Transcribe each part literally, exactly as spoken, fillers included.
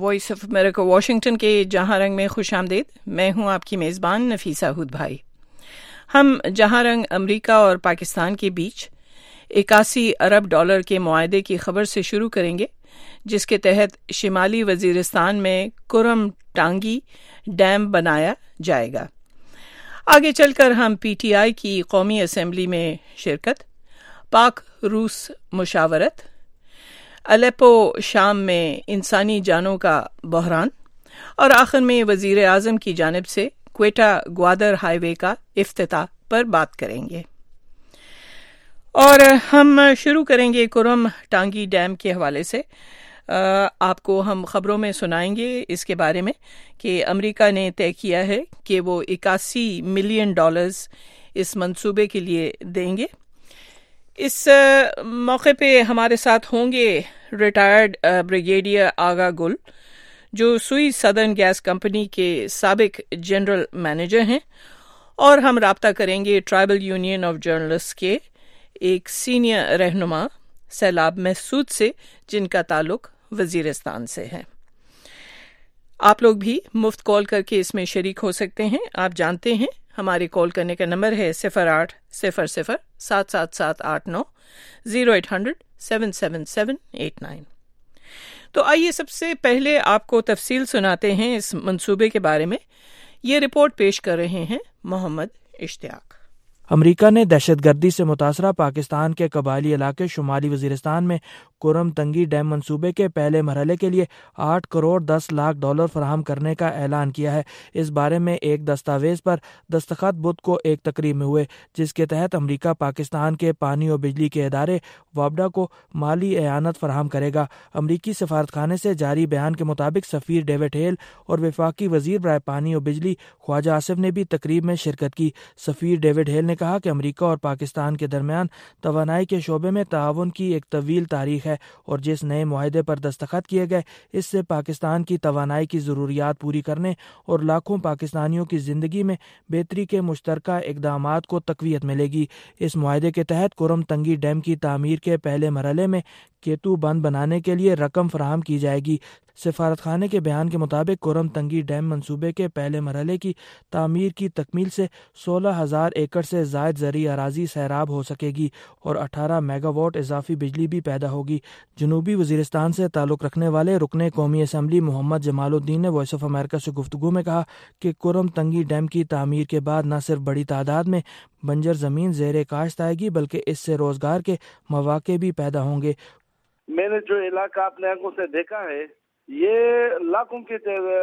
Voice of America Washington کے جہاں رنگ میں خوش آمدید. میں ہوں آپ کی میزبان نفیسہ ہود بھائی. ہم جہاں رنگ امریکہ اور پاکستان کے بیچ اکاسی ارب ڈالر کے معاہدے کی خبر سے شروع کریں گے، جس کے تحت شمالی وزیرستان میں کرم ٹانگی ڈیم بنایا جائے گا. آگے چل کر ہم پی ٹی آئی کی قومی اسمبلی میں شرکت، پاک روس مشاورت، الیپو شام میں انسانی جانوں کا بحران، اور آخر میں وزیر اعظم کی جانب سے کوئٹہ گوادر ہائی وے کا افتتاح پر بات کریں گے. اور ہم شروع کریں گے کرم ٹانگی ڈیم کے حوالے سے. آپ کو ہم خبروں میں سنائیں گے اس کے بارے میں کہ امریکہ نے طے کیا ہے کہ وہ اکاسی ملین ڈالرز اس منصوبے کے لیے دیں گے. اس موقع پہ ہمارے ساتھ ہوں گے ریٹائرڈ بریگیڈیئر آغا گل، جو سوئی سدرن گیس کمپنی کے سابق جنرل مینیجر ہیں، اور ہم رابطہ کریں گے ٹرائبل یونین آف جرنلسٹ کے ایک سینئر رہنما سیلاب محسود سے، جن کا تعلق وزیرستان سے ہے. آپ لوگ بھی مفت کال کر کے اس میں شریک ہو سکتے ہیں. آپ جانتے ہیں ہمارے کال کرنے کا نمبر ہے صفر آٹھ صفر صفر سات سات سات آٹھ نو zero eight hundred seven seven seven eight nine. تو آئیے سب سے پہلے آپ کو تفصیل سناتے ہیں اس منصوبے کے بارے میں. یہ رپورٹ پیش کر رہے ہیں محمد اشتیاق. امریکہ نے دہشت گردی سے متاثرہ پاکستان کے قبائلی علاقے شمالی وزیرستان میں کرم تنگی ڈیم منصوبے کے پہلے مرحلے کے لیے آٹھ کروڑ دس لاکھ ڈالر فراہم کرنے کا اعلان کیا ہے. اس بارے میں ایک دستاویز پر دستخط بدھ کو ایک تقریب میں ہوئے، جس کے تحت امریکہ پاکستان کے پانی اور بجلی کے ادارے وابڈا کو مالی اعانت فراہم کرے گا. امریکی سفارتخانے سے جاری بیان کے مطابق سفیر ڈیوڈ ہیل اور وفاقی وزیر برائے پانی اور بجلی خواجہ آصف نے بھی تقریب میں شرکت کی. سفیر ڈیوڈ ہیل نے کہا کہ امریکہ اور پاکستان کے درمیان توانائی کے شعبے میں تعاون کی ایک طویل تاریخ ہے، اور جس نئے معاہدے پر دستخط کیے گئے اس سے پاکستان کی توانائی کی ضروریات پوری کرنے اور لاکھوں پاکستانیوں کی زندگی میں بہتری کے مشترکہ اقدامات کو تقویت ملے گی. اس معاہدے کے تحت کرم تنگی ڈیم کی تعمیر کے پہلے مرحلے میں کیتو بند بنانے کے لیے رقم فراہم کی جائے گی. سفارتخانے کے بیان کے مطابق کرم تنگی ڈیم منصوبے کے پہلے مرحلے کی تعمیر کی تکمیل سے سولہ ہزار ایکڑ سے زائد زرعی اراضی سیراب ہو سکے گی اور اٹھارہ میگا واٹ اضافی بجلی بھی پیدا ہوگی. جنوبی وزیرستان سے تعلق رکھنے والے رکن قومی اسمبلی محمد جمال الدین نے وائس آف امریکہ سے گفتگو میں کہا کہ کرم تنگی ڈیم کی تعمیر کے بعد نہ صرف بڑی تعداد میں بنجر زمین زیر کاشت آئے گی، بلکہ اس سے روزگار کے مواقع بھی پیدا ہوں گے. میں نے جو علاقہ اپنے آنکھوں سے دیکھا ہے، یہ لاکھوں کے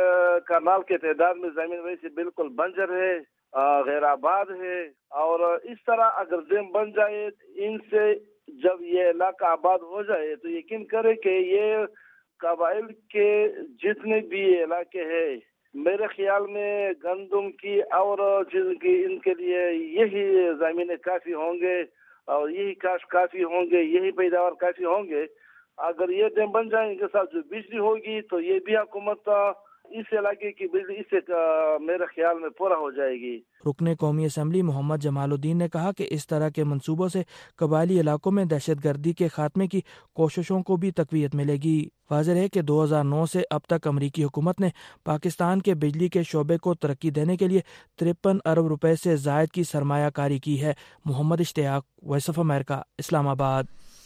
کنال کے تعداد میں زمین ویسے بالکل بنجر ہے، غیر آباد ہے، اور اس طرح اگر ڈیم بن جائے ان سے جب یہ علاقہ آباد ہو جائے تو یقین کرے کہ یہ قبائل کے جتنے بھی علاقے ہیں، میرے خیال میں گندم کی اور جن کی ان کے لیے یہی زمینیں کافی ہوں گے اور یہی کاشت کافی ہوں گے، یہی پیداوار کافی ہوں گے. اگر یہ ڈیم بن جائیں ان کے ساتھ جو بجلی ہوگی تو یہ بھی حکومت اس علاقے کی بجلی اس سے میرے خیال میں پورا ہو جائے گی. رکن قومی اسمبلی محمد جمال الدین نے کہا کہ اس طرح کے منصوبوں سے قبائلی علاقوں میں دہشت گردی کے خاتمے کی کوششوں کو بھی تقویت ملے گی. واضح ہے کہ دو ہزار نو سے اب تک امریکی حکومت نے پاکستان کے بجلی کے شعبے کو ترقی دینے کے لیے ترپن ارب روپے سے زائد کی سرمایہ کاری کی ہے. محمد اشتیاق، وائس آف امریکہ، اسلام آباد.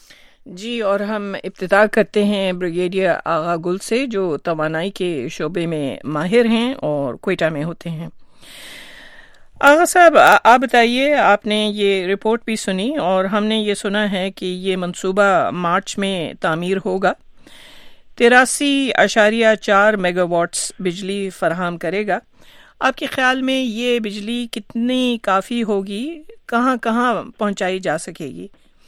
جی، اور ہم ابتدا کرتے ہیں بریگیڈیئر آغا گل سے، جو توانائی کے شعبے میں ماہر ہیں اور کوئٹہ میں ہوتے ہیں. آغا صاحب، آپ بتائیے، آپ نے یہ رپورٹ بھی سنی اور ہم نے یہ سنا ہے کہ یہ منصوبہ مارچ میں تعمیر ہوگا، تراسی اشاریہ چار میگا واٹس بجلی فراہم کرے گا. آپ کے خیال میں یہ بجلی کتنی کافی ہوگی؟ کہاں کہاں پہنچائی جا سکے گی؟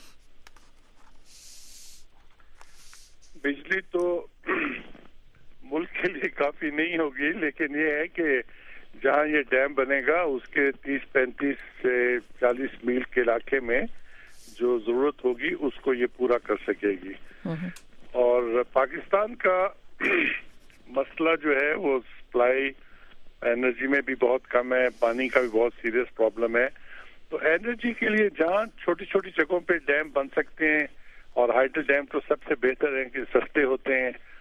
بجلی تو ملک کے لیے کافی نہیں ہوگی، لیکن یہ ہے کہ جہاں یہ ڈیم بنے گا اس کے تیس پینتیس سے چالیس میل کے علاقے میں جو ضرورت ہوگی اس کو یہ پورا کر سکے گی. اور پاکستان کا مسئلہ جو ہے وہ سپلائی انرجی میں بھی بہت کم ہے، پانی کا بھی بہت سیریس پرابلم ہے. تو انرجی کے لیے جہاں چھوٹی چھوٹی جگہوں پہ ڈیم بن سکتے ہیں، اور ہائیڈل ڈیم تو سب سے بہتر ہیں کہ سستے ہوتے ہیں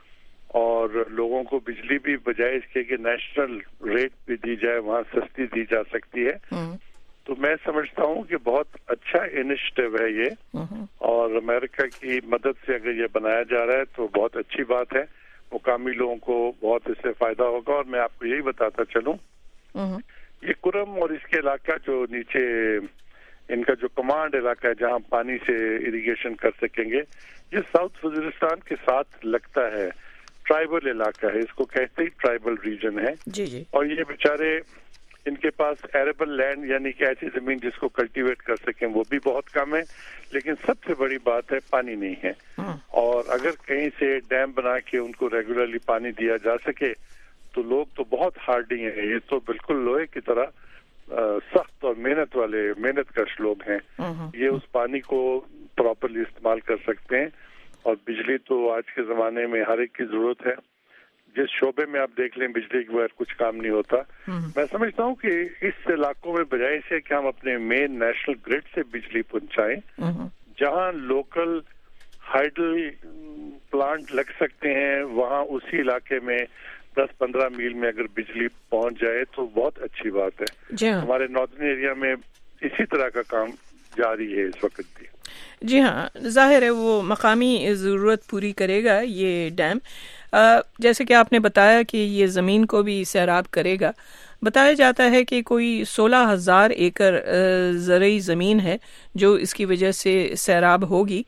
اور لوگوں کو بجلی بھی بجائے اس کے کہ نیشنل ریٹ پہ دی جائے وہاں سستی دی جا سکتی ہے. تو میں سمجھتا ہوں کہ بہت اچھا انیشیٹو ہے یہ, اور امریکہ کی مدد سے اگر یہ بنایا جا رہا ہے تو بہت اچھی بات ہے. مقامی لوگوں کو بہت اس سے فائدہ ہوگا. اور میں آپ کو یہی بتاتا چلوں, یہ کرم اور اس کے علاقہ جو نیچے ان کا جو کمانڈ علاقہ ہے جہاں پانی سے اریگیشن کر سکیں گے, یہ ساؤتھ وزیرستان کے ساتھ لگتا ہے. ٹرائبل علاقہ ہے, اس کو کہتے ہی ٹرائبل ریجن ہے. جی جی. اور یہ بیچارے ان کے پاس ایریبل لینڈ یعنی کہ ایسی زمین جس کو کلٹیویٹ کر سکیں وہ بھی بہت کم ہے. لیکن سب سے بڑی بات ہے پانی نہیں ہے. اور اگر کہیں سے ڈیم بنا کے ان کو ریگولرلی پانی دیا جا سکے تو لوگ تو بہت ہارڈی ہیں. یہ تو بالکل لوہے کی طرح سخت اور محنت والے محنت کش لوگ ہیں. یہ اس پانی کو پراپرلی استعمال کر سکتے ہیں. اور بجلی تو آج کے زمانے میں ہر ایک کی ضرورت ہے. جس شعبے میں آپ دیکھ لیں بجلی کے بغیر کچھ کام نہیں ہوتا. میں سمجھتا ہوں کہ اس علاقوں میں بجائے سے کہ ہم اپنے مین نیشنل گریڈ سے بجلی پہنچائیں, جہاں لوکل ہائیڈل پلانٹ لگ سکتے ہیں وہاں اسی علاقے میں دس پندرہ میل میں اگر بجلی پہنچ جائے تو بہت اچھی بات ہے. ہمارے ناردرن ایریا میں اسی طرح کا کام جاری ہے اس وقت بھی. جی ہاں, ظاہر ہے وہ مقامی ضرورت پوری کرے گا یہ ڈیم. جیسے کہ آپ نے بتایا کہ یہ زمین کو بھی سیراب کرے گا. بتایا جاتا ہے کہ کوئی سولہ ہزار ایکڑ زرعی زمین ہے جو اس کی وجہ سے سیراب ہوگی.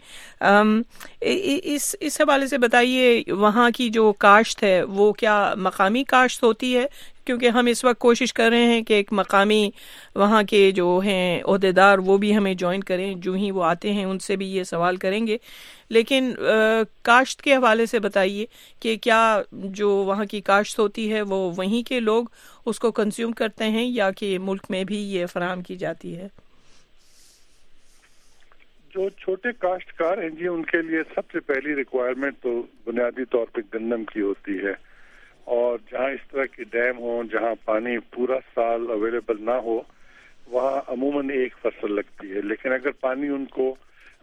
اس اس حوالے سے بتائیے, وہاں کی جو کاشت ہے وہ کیا مقامی کاشت ہوتی ہے؟ کیونکہ ہم اس وقت کوشش کر رہے ہیں کہ ایک مقامی وہاں کے جو ہیں عہدیدار وہ بھی ہمیں جوائن کریں. جو ہی وہ آتے ہیں ان سے بھی یہ سوال کریں گے. لیکن کاشت کے حوالے سے بتائیے کہ کیا جو وہاں کی کاشت ہوتی ہے وہ وہیں کے لوگ اس کو کنزیوم کرتے ہیں یا کہ ملک میں بھی یہ فراہم کی جاتی ہے؟ جو چھوٹے کاشتکار ہیں جی, ان کے لیے سب سے پہلی ریکوائرمنٹ تو بنیادی طور پہ گندم کی ہوتی ہے. اور جہاں اس طرح کے ڈیم ہوں جہاں پانی پورا سال اویلیبل نہ ہو وہاں عموماً ایک فصل لگتی ہے. لیکن اگر پانی ان کو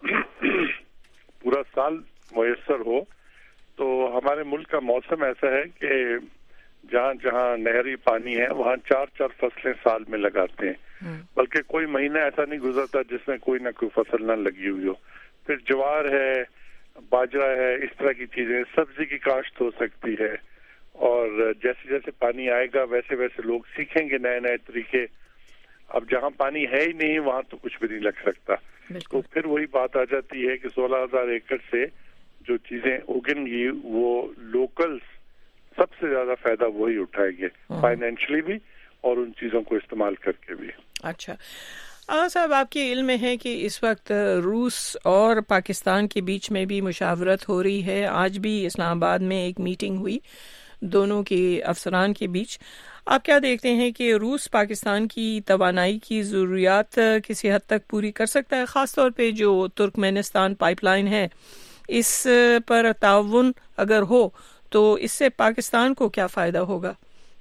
پورا سال میسر ہو تو ہمارے ملک کا موسم ایسا ہے کہ جہاں جہاں نہری پانی ہے وہاں چار چار فصلیں سال میں لگاتے ہیں. بلکہ کوئی مہینہ ایسا نہیں گزرتا جس میں کوئی نہ کوئی فصل نہ لگی ہوئی ہو. پھر جوار ہے, باجرہ ہے, اس طرح کی چیزیں, سبزی کی کاشت ہو سکتی ہے. اور جیسے جیسے پانی آئے گا ویسے ویسے لوگ سیکھیں گے نئے نئے طریقے. اب جہاں پانی ہے ہی نہیں وہاں تو کچھ بھی نہیں لگ سکتا. تو پھر وہی بات آ جاتی ہے کہ سولہ ہزار ایکڑ سے جو چیزیں اگیں گی وہ لوکل سب سے زیادہ فائدہ وہی اٹھائیں گے, فائنینشلی بھی اور ان چیزوں کو استعمال کر کے بھی. اچھا صاحب, آپ کے علم میں ہے کہ اس وقت روس اور پاکستان کے بیچ میں بھی مشاورت ہو رہی ہے. آج بھی اسلام آباد میں ایک میٹنگ ہوئی دونوں کے افسران کے بیچ. آپ کیا دیکھتے ہیں کہ روس پاکستان کی توانائی کی ضروریات کسی حد تک پوری کر سکتا ہے, خاص طور پہ جو ترکمانستان پائپ لائن ہے اس پر تعاون اگر ہو تو اس سے پاکستان کو کیا فائدہ ہوگا؟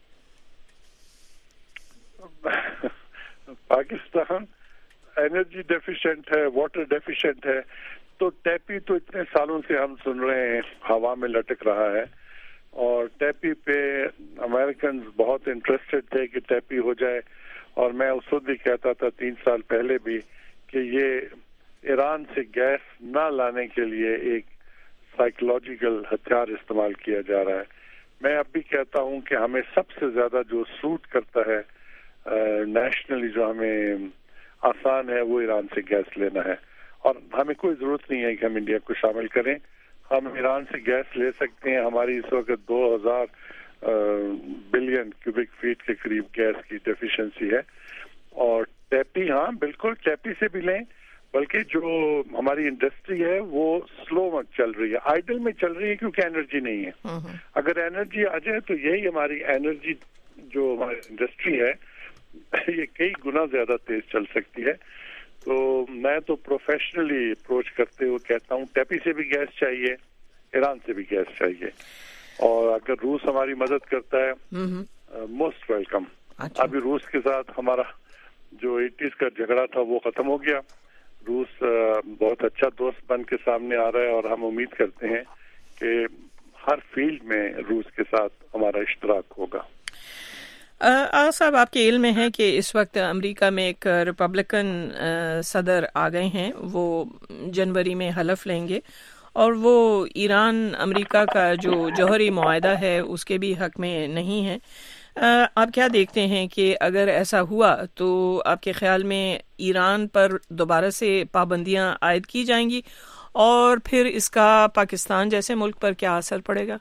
پاکستان انرجی ڈیفیشینٹ ہے, واٹر ڈیفیشینٹ ہے. تو ٹیپی تو اتنے سالوں سے ہم سن رہے ہیں ہوا میں لٹک رہا ہے. اور ٹیپی پہ امریکنز بہت انٹرسٹڈ تھے کہ ٹیپی ہو جائے. اور میں اس وقت بھی کہتا تھا تین سال پہلے بھی کہ یہ ایران سے گیس نہ لانے کے لیے ایک سائیکولوجیکل ہتھیار استعمال کیا جا رہا ہے. میں اب بھی کہتا ہوں کہ ہمیں سب سے زیادہ جو سوٹ کرتا ہے نیشنلی, جو ہمیں آسان ہے, وہ ایران سے گیس لینا ہے. اور ہمیں کوئی ضرورت نہیں ہے کہ ہم انڈیا کو شامل کریں. ہم ایران سے گیس لے سکتے ہیں. ہماری اس وقت دو ہزار بلین کیوبک فیٹ کے قریب گیس کی ڈیفیشنسی ہے. اور ٹیپی, ہاں بالکل ٹیپی سے بھی لیں, بلکہ جو ہماری انڈسٹری ہے وہ سلو میں چل رہی ہے, آئیڈل میں چل رہی ہے کیونکہ انرجی نہیں ہے. اگر انرجی آ جائے تو یہی ہماری انرجی جو ہماری انڈسٹری ہے یہ کئی گنا زیادہ تیز چل سکتی ہے. تو میں تو پروفیشنلی اپروچ کرتے ہوئے کہتا ہوں ٹیپی سے بھی گیس چاہیے, ایران سے بھی گیس چاہیے. اور اگر روس ہماری مدد کرتا ہے موسٹ ویلکم. ابھی روس کے ساتھ ہمارا جو ایٹیز کا جھگڑا تھا وہ ختم ہو گیا. روس بہت اچھا دوست بن کے سامنے آ رہا ہے اور ہم امید کرتے ہیں کہ ہر فیلڈ میں روس کے ساتھ ہمارا اشتراک ہوگا. آ صاحب، آپ کے علم میں ہے کہ اس وقت امریکہ میں ایک ریپبلکن صدر آ گئے ہیں، وہ جنوری میں حلف لیں گے اور وہ ایران امریکہ کا جو جوہری معاہدہ ہے اس کے بھی حق میں نہیں ہے. آپ کیا دیکھتے ہیں کہ اگر ایسا ہوا تو آپ کے خیال میں ایران پر دوبارہ سے پابندیاں عائد کی جائیں گی اور پھر اس کا پاکستان جیسے ملک پر کیا اثر پڑے گا؟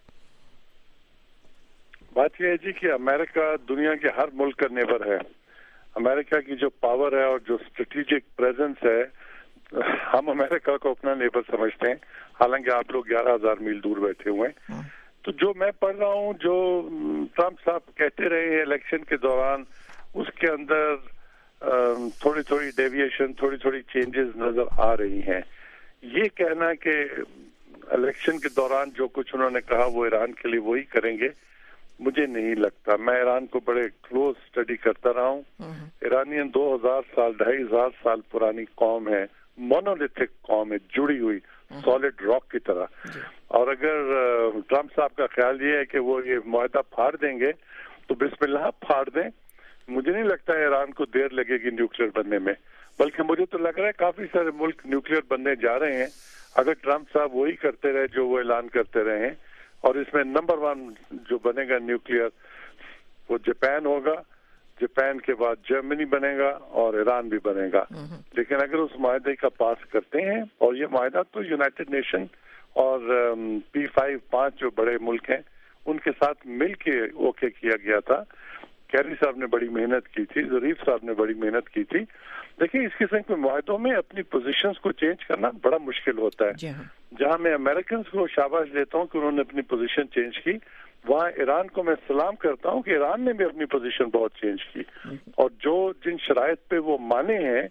بات یہ ہے جی کہ امریکہ دنیا کے ہر ملک کا نیبر ہے. امریکہ کی جو پاور ہے اور جو اسٹریٹجک پریزنس ہے، ہم امریکہ کو اپنا نیبر سمجھتے ہیں، حالانکہ آپ لوگ گیارہ ہزار میل دور بیٹھے ہوئے ہیں. تو جو میں پڑھ رہا ہوں، جو ٹرمپ صاحب کہتے رہے ہیں الیکشن کے دوران، اس کے اندر تھوڑی تھوڑی ڈیویشن، تھوڑی تھوڑی چینجز نظر آ رہی ہیں. یہ کہنا کہ الیکشن کے دوران جو کچھ انہوں نے کہا وہ ایران کے لیے وہی کریں گے، مجھے نہیں لگتا. میں ایران کو بڑے کلوز اسٹڈی کرتا رہا ہوں. ایرانین دو ہزار سال ڈھائی ہزار سال پرانی قوم ہے، مونولیتھک قوم ہے، جڑی ہوئی سالڈ راک کی طرح. اور اگر ٹرمپ صاحب کا خیال یہ ہے کہ وہ یہ معاہدہ پھاڑ دیں گے تو بسم اللہ پھاڑ دیں. مجھے نہیں لگتا ہے ایران کو دیر لگے گی نیوکلیر بننے میں، بلکہ مجھے تو لگ رہا ہے کافی سارے ملک نیوکلیر بننے جا رہے ہیں اگر ٹرمپ صاحب وہی کرتے رہے جو وہ اعلان کرتے رہے ہیں. اور اس میں نمبر ون جو بنے گا نیوکلیئر وہ جاپان ہوگا، جاپان کے بعد جرمنی بنے گا اور ایران بھی بنے گا. لیکن اگر اس معاہدے کا پاس کرتے ہیں، اور یہ معاہدہ تو یونائٹڈ نیشن اور پی فائیو پانچ جو بڑے ملک ہیں ان کے ساتھ مل کے اوکے کیا گیا تھا. کیری صاحب نے بڑی محنت کی تھی، ظریف صاحب نے بڑی محنت کی تھی. دیکھیں اس قسم کے معاہدوں میں اپنی پوزیشنز کو چینج کرنا بڑا مشکل ہوتا ہے. جہاں میں امریکنز کو شاباش دیتا ہوں کہ انہوں نے اپنی پوزیشن چینج کی، وہاں ایران کو میں سلام کرتا ہوں کہ ایران نے بھی اپنی پوزیشن بہت چینج کی. اور جو جن شرائط پہ وہ مانے ہیں،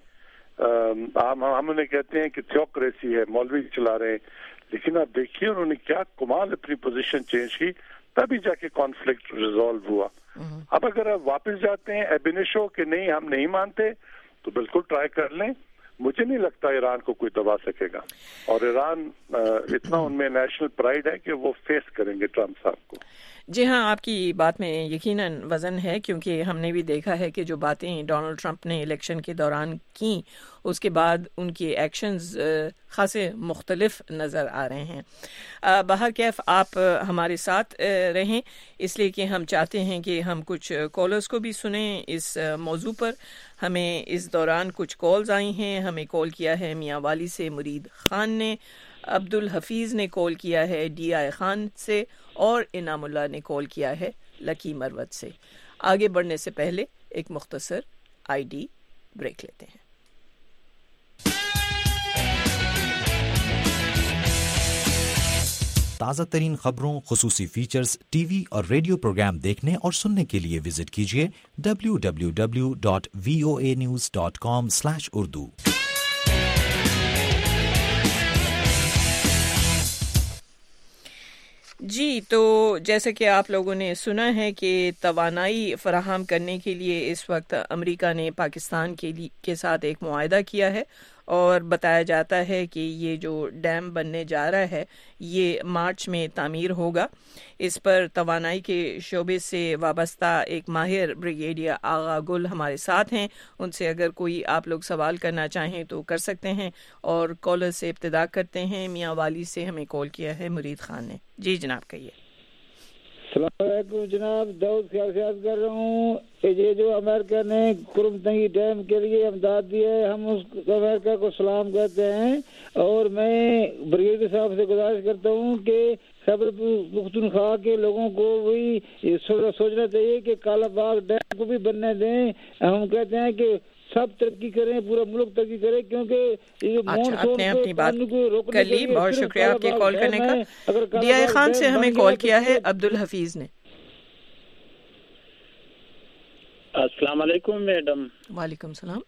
ہم ہم انہیں کہتے ہیں کہ تھیوکریسی ہے، مولوی چلا رہے ہیں، لیکن آپ دیکھیے انہوں نے کیا کمال اپنی پوزیشن چینج کی، تبھی جا کے کانفلکٹ ریزالو ہوا. اب اگر آپ واپس جاتے ہیں ایبینیشو کہ نہیں ہم نہیں مانتے، تو بالکل ٹرائی کر لیں. مجھے نہیں لگتا ایران کو کوئی دبا سکے گا، اور ایران اتنا ان میں نیشنل پرائیڈ ہے کہ وہ فیس کریں گے ٹرمپ صاحب کو. جی ہاں، آپ کی بات میں یقیناً وزن ہے، کیونکہ ہم نے بھی دیکھا ہے کہ جو باتیں ڈونلڈ ٹرمپ نے الیکشن کے دوران کیں اس کے بعد ان کے ایکشنز خاصے مختلف نظر آ رہے ہیں. بہرکیف آپ ہمارے ساتھ رہیں، اس لیے کہ ہم چاہتے ہیں کہ ہم کچھ کالرز کو بھی سنیں اس موضوع پر. ہمیں اس دوران کچھ کالز آئی ہیں. ہمیں کال کیا ہے میاں والی سے مرید خان نے، عبد الحفیظ نے کال کیا ہے ڈی آئی خان سے، اور انعام اللہ نے کال کیا ہے لکی مروت سے. آگے بڑھنے سے پہلے ایک مختصر آئی ڈی بریک لیتے ہیں. تازہ ترین خبروں، خصوصی فیچرز، ٹی وی اور ریڈیو پروگرام دیکھنے اور سننے کے لیے وزٹ کیجیے W W W dot V O A news dot com slash Urdu. جی، تو جیسے کہ آپ لوگوں نے سنا ہے کہ توانائی فراہم کرنے کے لیے اس وقت امریکہ نے پاکستان کے کے ساتھ ایک معاہدہ کیا ہے، اور بتایا جاتا ہے کہ یہ جو ڈیم بننے جا رہا ہے یہ مارچ میں تعمیر ہوگا. اس پر توانائی کے شعبے سے وابستہ ایک ماہر بریگیڈیئر آغا گل ہمارے ساتھ ہیں. ان سے اگر کوئی آپ لوگ سوال کرنا چاہیں تو کر سکتے ہیں، اور کالر سے ابتدا کرتے ہیں. میاں والی سے ہمیں کال کیا ہے مرید خان نے. جی جناب کہیے. السلام علیکم جناب، داؤد خیال سے عرض کر رہا ہوں کہ یہ جو امریکہ نے کرم تنگی ڈیم کے لیے امداد دی ہے، ہم اس امریکہ کو سلام کرتے ہیں. اور میں بریگیڈیئر صاحب سے گزارش کرتا ہوں کہ خیبر پختونخوا کے لوگوں کو بھی سوچنا چاہیے کہ کالا باغ ڈیم کو بھی بننے دیں. ہم کہتے ہیں کہ سب ترقی کریں، پورا ملک ترقی کرے، کیونکہ اچھا آپ نے اپنی بات کر لی. بہت شکریہ آپ کے کال کرنے کا. ڈی آئی خان سے ہمیں کال کیا ہے عبد الحفیظ نے. السلام علیکم میڈم. وعلیکم السلام.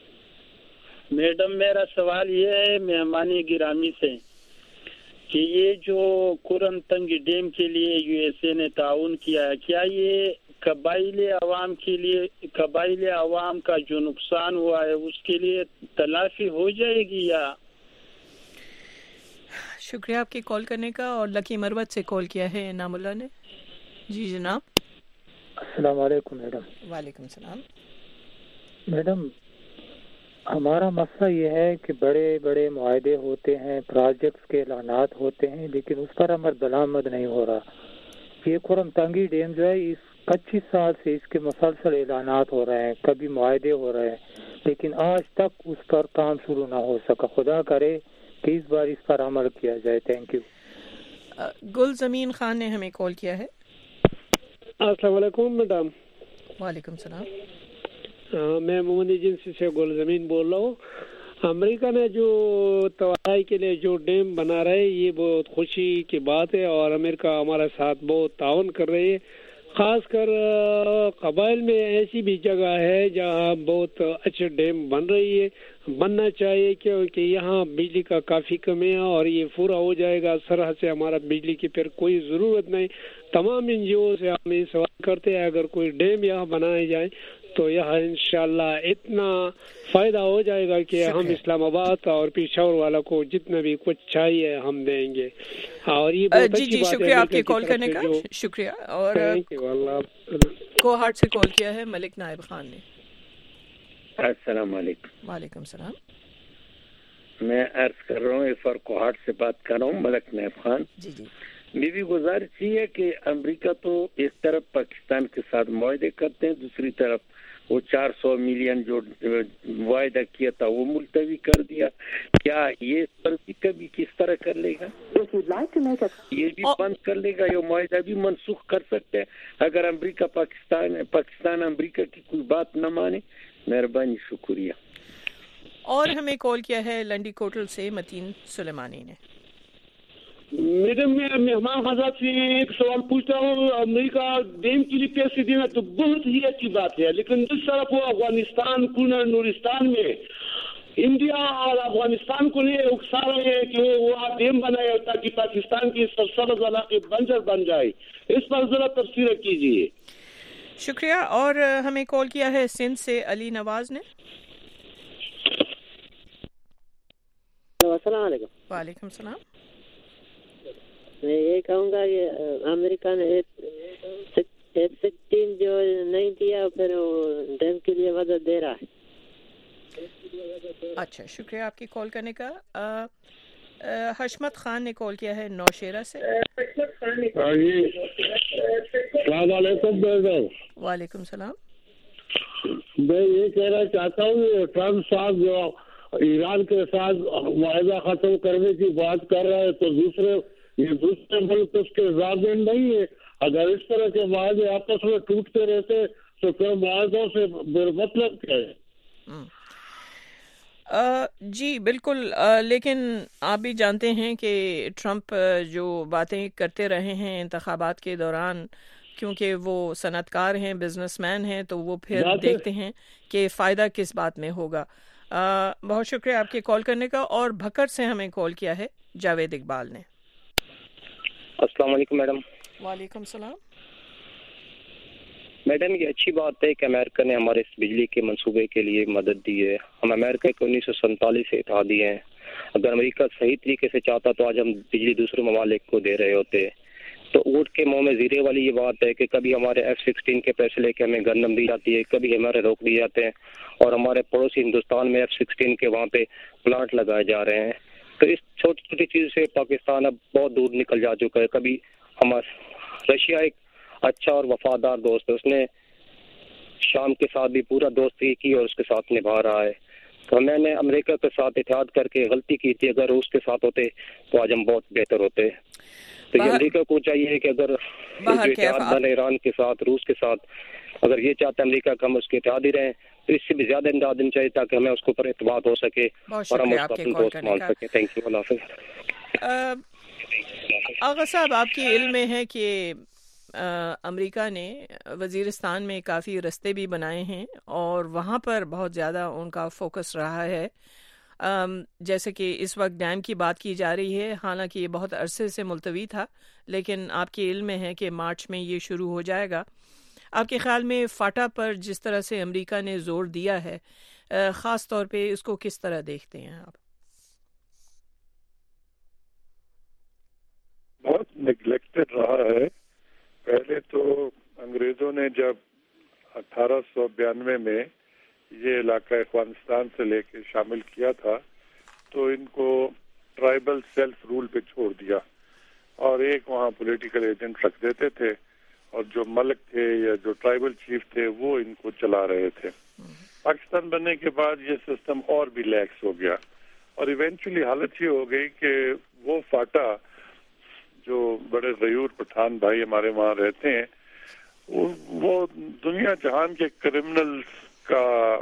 میڈم میرا سوال یہ ہے مہمانی گرامی سے کہ یہ جو کرم تنگی ڈیم کے لیے یو ایس اے نے تعاون کیا ہے، کیا یہ قبائلی عوام کے لیے، قبائلی عوام کا جو نقصان ہوا ہے اس کے لیے تلافی ہو جائے گی؟ یا شکریہ آپ کی کال کرنے کا. اور لکی مروت سے کال کیا ہے انعام اللہ نے. جی جناب. السلام علیکم میڈم. وعلیکم السلام. میڈم ہمارا مسئلہ یہ ہے کہ بڑے بڑے معاہدے ہوتے ہیں, پروجیکٹس کے اعلانات ہوتے ہیں, لیکن اس پر عمل درآمد نہیں ہو رہا. یہ خرم تنگی ڈیم جو ہے اس پچیس سال سے اس کے مسلسل اعلانات ہو رہے ہیں, کبھی معاہدے ہو رہے ہیں, لیکن آج تک اس پر کام شروع نہ ہو سکا. خدا کرے کہ اس بار اس پر عمل کیا جائے. Thank you. گل زمین خان نے ہمیں کال کیا ہے. السلام علیکم میڈم. وعلیکم السلام. میں محمد ایجنسی سے گل زمین بول رہا ہوں. امریکہ نے جو توانائی کے لیے جو ڈیم بنا رہے یہ بہت خوشی کی بات ہے, اور امریکہ ہمارے ساتھ بہت تعاون کر رہی ہے. خاص کر قبائل میں ایسی بھی جگہ ہے جہاں بہت اچھے ڈیم بن رہی ہے, بننا چاہیے کیونکہ یہاں بجلی کا کافی کمی ہے, اور یہ پورا ہو جائے گا سرحد سے ہمارا بجلی کی پھر کوئی ضرورت نہیں. تمام این جی او سے ہم یہ سوال کرتے ہیں اگر کوئی ڈیم یہاں بنائے جائے تو یہاں انشاءاللہ اتنا فائدہ ہو جائے گا کہ ہم اسلام آباد اور پشاور والا کو جتنا بھی کچھ چاہیے ہم دیں گے. اور یہ بہت جی جی شکریہ آپ کے کال کرنے کا. شکریہ. اور کوہاٹ سے کال کیا ہے ملک نائب خان نے. السلام علیکم. وعلیکم السلام. میں عرض کر رہا ہوں فار کوہاٹ سے بات کر رہا ہوں, ملک نائب خان. جی جی. میری گزارش یہ ہے کہ امریکہ تو ایک طرف پاکستان کے ساتھ معاہدے کرتے ہیں, دوسری طرف وہ چار سو ملین جو وعدہ کیا تھا وہ ملتوی کر دیا. کیا یہ پر بھی کبھی کس طرح کر لے گا؟ یہ بھی بند کر لے گا, یہ معاہدہ بھی منسوخ کر سکتے ہیں اگر امریکہ پاکستان پاکستان امریکہ کی کوئی بات نہ مانے. مہربانی, شکریہ. اور ہمیں کال کیا ہے لنڈی کوٹل سے متین سلیمانی نے. میڈم میں مہمان حضرات سے ایک سوال پوچھتا ہوں. امریکہ ڈیم کے لیے پیسے دینا تو بہت ہی اچھی بات ہے, لیکن جس طرح وہ افغانستان کنر نورستان میں انڈیا اور افغانستان کو نہیں اکسا رہے ہیں کہ وہ وہاں ڈیم بنائے تاکہ پاکستان کی سرسبز علاقے بنجر بن جائے, اس پر ذرا تفصیل کیجیے. شکریہ. اور ہمیں کال کیا ہے سندھ سے علی نواز نے. السلام علیکم. وعلیکم السلام. میں یہ کہوں گا کہ امریکہ نے ایف سکسٹین جو نہیں دیا پھر وہ ڈیم کے لیے مدد دے رہا ہے. اچھا, شکریہ آپ کی کال کرنے کا. حشمت خان نے کال کیا ہے نوشیرہ سے. السلام علیکم. وعلیکم السلام. میں یہ کہنا چاہتا ہوں کہ ٹرمپ صاحب جو ایران کے ساتھ معاہدہ ختم کرنے کی بات کر رہے ہیں تو دوسرے یہ دوسرے ملک اس کے ضامن نہیں ہے. اگر اس طرح کے معاہدے آپس میں ٹوٹتے رہتے تو پھر معاہدوں سے مطلب کیا ہے؟ جی بالکل, لیکن آپ بھی جانتے ہیں کہ ٹرمپ جو باتیں کرتے رہے ہیں انتخابات کے دوران, کیونکہ وہ صنعت کار ہیں, بزنس مین ہیں, تو وہ پھر دیکھتے ہیں کہ فائدہ کس بات میں ہوگا. بہت شکریہ آپ کے کال کرنے کا. اور بھکر سے ہمیں کال کیا ہے جاوید اقبال نے. السلام علیکم میڈم. وعلیکم السلام. میڈم یہ اچھی بات ہے کہ امریکہ نے ہمارے اس بجلی کے منصوبے کے لیے مدد دی ہے. ہم امریکہ کے انیس سو سینتالیس سے اتحادی ہیں. اگر امریکہ صحیح طریقے سے چاہتا تو آج ہم بجلی دوسرے ممالک کو دے رہے ہوتے. تو اونٹ کے منہ میں زیرے والی یہ بات ہے کہ کبھی ہمارے ایف سکسٹین کے پیسے لے کے ہمیں گندم دی جاتی ہے, کبھی ہمارے روک دیے جاتے ہیں, اور ہمارے پڑوسی ہندوستان میں ایف سکسٹین کے وہاں پہ پلانٹ لگائے جا رہے ہیں. تو اس چھوٹی چھوٹی چیز سے پاکستان اب بہت دور نکل جا چکا ہے. کبھی ہمارا رشیا ایک اچھا اور وفادار دوست ہے, اس نے شام کے ساتھ بھی پورا دوستی کی اور اس کے ساتھ نبھا رہا ہے. تو میں نے امریکہ کے ساتھ اتحاد کر کے غلطی کی تھی. اگر روس کے ساتھ ہوتے تو آج ہم بہت بہتر ہوتے. تو یہ امریکہ کو چاہیے کہ اگر اتحاد بنے ایران کے ساتھ, روس کے ساتھ, اگر یہ چاہتا ہے امریکہ کا ہم اس کے اتحادی رہیں تو اس سے بھی زیادہ امداد دینی چاہیے تاکہ ہمیں اس کے اوپر اعتماد ہو سکے اور ہم اس کو اپنا دوست مان سکیں. Thank you. اللہ حافظ. آغا صاحب, آپ کے علم میں ہے کہ امریکہ نے وزیرستان میں کافی رستے بھی بنائے ہیں اور وہاں پر بہت زیادہ ان کا فوکس رہا ہے. جیسے کہ اس وقت ڈیم کی بات کی جا رہی ہے, حالانکہ یہ بہت عرصے سے ملتوی تھا, لیکن آپ کے علم میں ہے کہ مارچ میں یہ شروع ہو جائے گا. آپ کے خیال میں فاٹا پر جس طرح سے امریکہ نے زور دیا ہے, خاص طور پہ اس کو کس طرح دیکھتے ہیں آپ؟ اٹھارہ سو بیانوے میں یہ علاقہ افغانستان سے لے کے شامل کیا تھا تو ان کو ٹرائبل سیلف رول پہ چھوڑ دیا اور ایک وہاں پولیٹیکل ایجنٹ رکھ دیتے تھے اور جو ملک تھے یا جو ٹرائبل چیف تھے وہ ان کو چلا رہے تھے. پاکستان بننے کے بعد یہ سسٹم اور بھی لیکس ہو گیا اور ایونچولی حالت یہ ہو گئی کہ وہ فاٹا جو بڑے غیور پٹھان بھائی ہمارے وہاں رہتے ہیں وہ دنیا جہان کے کرمنلز کا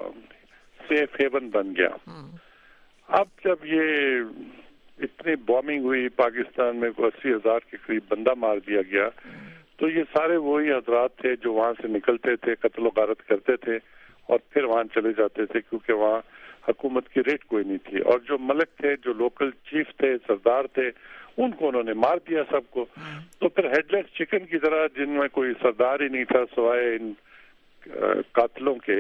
سیف ہیون بن گیا. اب جب یہ اتنی بامبنگ ہوئی پاکستان میں کو اسی ہزار کے قریب بندہ مار دیا گیا تو یہ سارے وہی حضرات تھے جو وہاں سے نکلتے تھے, قتل و غارت کرتے تھے اور پھر وہاں چلے جاتے تھے کیونکہ وہاں حکومت کی ریٹ کوئی نہیں تھی. اور جو ملک تھے, جو لوکل چیف تھے, سردار تھے, ان کو انہوں نے مار دیا سب کو. تو پھر ہیڈ لیس چکن کی طرح جن میں کوئی سردار ہی نہیں تھا سوائے ان قاتلوں کے,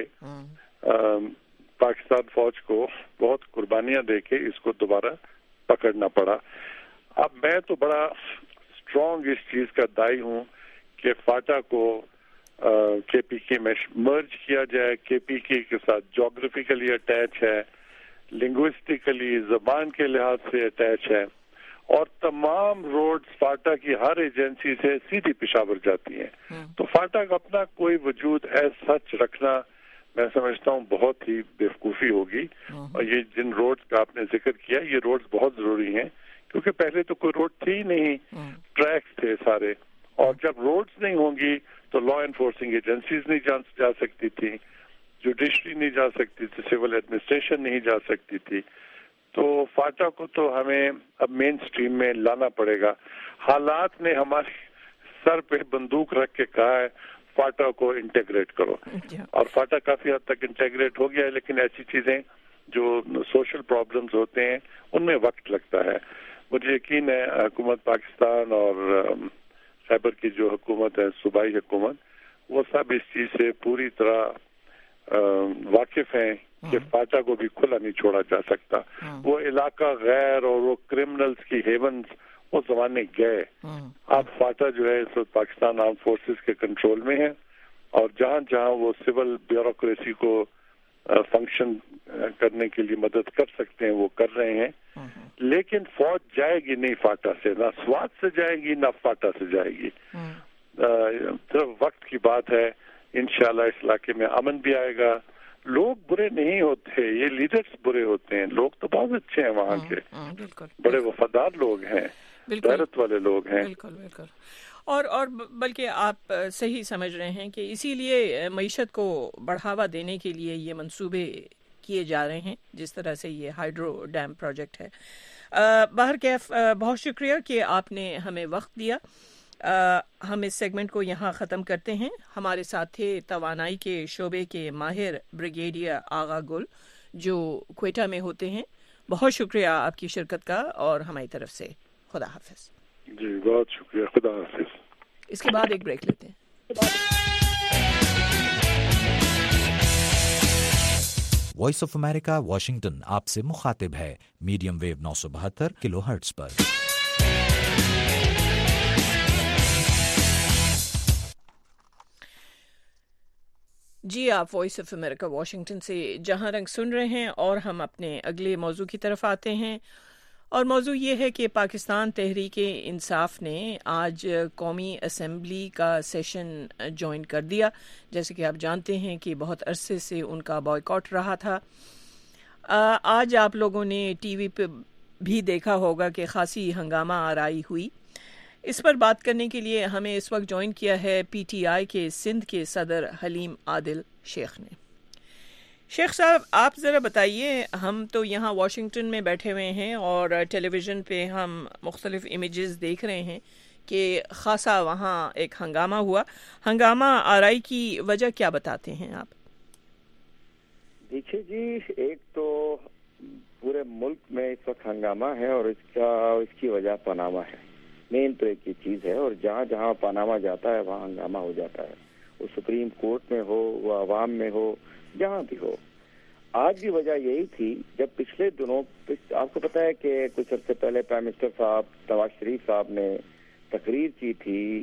پاکستان فوج کو بہت قربانیاں دے کے اس کو دوبارہ پکڑنا پڑا. اب میں تو بڑا اسٹرانگ اس چیز کا دائی ہوں کہ فاٹا کو کے پی کے میں مرج کیا جائے. کے پی کے کے ساتھ جغرافیکلی اٹیچ ہے, لنگوسٹکلی زبان کے لحاظ سے اٹیچ ہے اور تمام روڈز فاٹا کی ہر ایجنسی سے سیدھی پشاور جاتی ہیں. تو فاٹا کا اپنا کوئی وجود ایز سچ رکھنا میں سمجھتا ہوں بہت ہی بیوقوفی ہوگی. اور یہ جن روڈز کا آپ نے ذکر کیا یہ روڈز بہت ضروری ہیں کیونکہ پہلے تو کوئی روڈ تھی نہیں, ٹریکس تھے سارے, اور جب روڈز نہیں ہوں گی تو لا انفورسنگ ایجنسیز نہیں جا سکتی تھی, جوڈیشری نہیں جا سکتی تھی, سول ایڈمنسٹریشن نہیں جا سکتی تھی. تو فاٹا کو تو ہمیں اب مین سٹریم میں لانا پڑے گا. حالات نے ہمارے سر پہ بندوق رکھ کے کہا ہے فاٹا کو انٹیگریٹ کرو, اور فاٹا کافی حد تک انٹیگریٹ ہو گیا ہے, لیکن ایسی چیزیں جو سوشل پرابلمز ہوتے ہیں ان میں وقت لگتا ہے. مجھے یقین ہے حکومت پاکستان اور خیبر کی جو حکومت ہے, صوبائی حکومت, وہ سب اس چیز سے پوری طرح واقف ہیں کہ فاٹا کو بھی کھلا نہیں چھوڑا جا سکتا. وہ علاقہ غیر اور وہ کرمنلز کی ہیونز وہ زمانے گئے. اب فاٹا جو ہے اس وقت پاکستان آرم فورسز کے کنٹرول میں ہے اور جہاں جہاں وہ سول بیوروکریسی کو فنکشن کرنے کے لیے مدد کر سکتے ہیں وہ کر رہے ہیں. لیکن فوج جائے گی نہیں فاٹا سے, نہ سوات سے جائے گی نہ فاٹا سے جائے گی. صرف وقت کی بات ہے. انشاءاللہ اس علاقے میں امن بھی آئے گا. لوگ برے نہیں ہوتے, یہ لیڈرز برے ہوتے ہیں. لوگ تو بہت اچھے ہیں وہاں کے, بڑے وفادار لوگ ہیں, غیرت والے لوگ ہیں. بالکل بالکل. اور اور بلکہ آپ صحیح سمجھ رہے ہیں کہ اسی لیے معیشت کو بڑھاوا دینے کے لیے یہ منصوبے کیے جا رہے ہیں, جس طرح سے یہ ہائیڈرو ڈیم پروجیکٹ ہے. بہرکیف بہت شکریہ کہ آپ نے ہمیں وقت دیا. ہم اس سیگمنٹ کو یہاں ختم کرتے ہیں. ہمارے ساتھ تھے توانائی کے شعبے کے ماہر بریگیڈیئر آغا گل جو کوئٹہ میں ہوتے ہیں. بہت شکریہ آپ کی شرکت کا اور ہماری طرف سے خدا حافظ. جی بہت شکریہ, خدا حافظ. اس کے بعد ایک بریک لیتے ہیں. وائس آف امریکہ واشنگٹن آپ سے مخاطب ہے میڈیم ویو نو سو بہتر کلو ہرٹز پر. جی آپ وائس آف امریکہ واشنگٹن سے جہاں رنگ سن رہے ہیں اور ہم اپنے اگلے موضوع کی طرف آتے ہیں. اور موضوع یہ ہے کہ پاکستان تحریک انصاف نے آج قومی اسمبلی کا سیشن جوائن کر دیا. جیسے کہ آپ جانتے ہیں کہ بہت عرصے سے ان کا بائیکاٹ رہا تھا. آج آپ لوگوں نے ٹی وی پہ بھی دیکھا ہوگا کہ خاصی ہنگامہ آرائی ہوئی. اس پر بات کرنے کے لیے ہمیں اس وقت جوائن کیا ہے پی ٹی آئی کے سندھ کے صدر حلیم عادل شیخ نے. شیخ صاحب آپ ذرا بتائیے, ہم تو یہاں واشنگٹن میں بیٹھے ہوئے ہیں اور ٹیلی ویژن پہ ہم مختلف امیجز دیکھ رہے ہیں کہ خاصا وہاں ایک ہنگامہ ہوا. ہنگامہ آرائی کی وجہ کیا بتاتے ہیں آپ؟ دیکھیے جی, ایک تو پورے ملک میں اس وقت ہنگامہ ہے اور اس کا اس کی وجہ پاناما ہے. مین تو ایک یہ چیز ہے, اور جہاں جہاں پاناما جاتا ہے وہاں ہنگامہ ہو جاتا ہے. وہ سپریم کورٹ میں ہو, وہ عوام میں ہو, جہاں بھی ہو. آج بھی وجہ یہی تھی جب پچھلے دنوں آپ کو پتا ہے کہ کچھ عرصے پہلے پرائم منسٹر صاحب نواز شریف صاحب نے تقریر کی تھی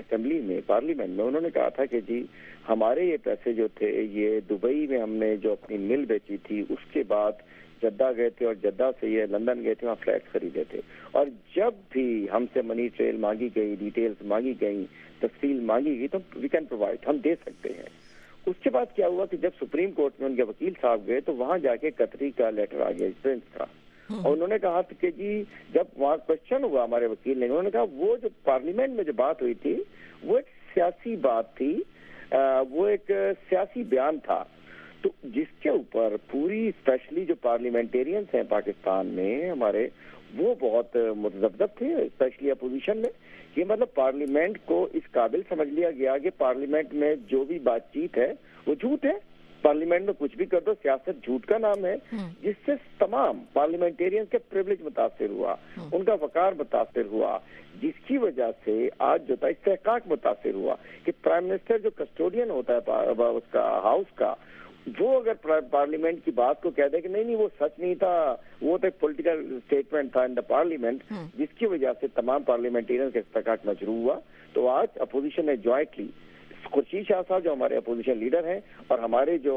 اسمبلی میں پارلیمنٹ میں انہوں نے کہا تھا کہ جی ہمارے یہ پیسے جو تھے یہ دبئی میں ہم نے جو اپنی مل بیچی تھی اس کے بعد جدہ گئے تھے اور جدہ سے یہ لندن گئے تھے وہاں فلیٹ خریدے تھے, اور جب بھی ہم سے منی ٹریل مانگی گئی, ڈیٹیلز مانگی گئی, تفصیل مانگی گئی تو وی کین پرووائڈ, ہم دے سکتے ہیں. اس کے بعد کیا ہوا کہ جب سپریم کورٹ میں ان کے وکیل صاحب گئے تو وہاں جا کے قطری کا لیٹر آ گیا پرنس کا, اور انہوں نے کہا کہ جی جب وہاں کوشچن ہوا ہمارے وکیل نے, انہوں نے کہا وہ جو پارلیمنٹ میں جو بات ہوئی تھی وہ ایک سیاسی بات تھی, وہ ایک سیاسی بیان تھا, تو جس کے اوپر پوری اسپیشلی جو پارلیمنٹیرینس ہیں پاکستان میں ہمارے وہ بہت متذبذب تھے, اسپیشلی اپوزیشن میں. یہ مطلب پارلیمنٹ کو اس قابل سمجھ لیا گیا کہ پارلیمنٹ میں جو بھی بات چیت ہے وہ جھوٹ ہے, پارلیمنٹ میں کچھ بھی کر دو, سیاست جھوٹ کا نام ہے, جس سے تمام پارلیمنٹیرین کے پریولیج متاثر ہوا, ان کا وقار متاثر ہوا, جس کی وجہ سے آج جو تھا استحقاق متاثر ہوا کہ پرائم منسٹر جو کسٹوڈین ہوتا ہے اس کا ہاؤس کا, وہ اگر پارلیمنٹ کی بات کو کہہ دے کہ نہیں نہیں وہ سچ نہیں تھا, وہ تو ایک پولیٹیکل اسٹیٹمنٹ تھا ان دا پارلیمنٹ, جس کی وجہ سے تمام پارلیمنٹیرین کا استحقاق مجروح ہوا. تو آج اپوزیشن نے جوائنٹلی خورشید شاہ صاحب جو hمارے اپوزیشن لیڈر ہیں اور ہمارے جو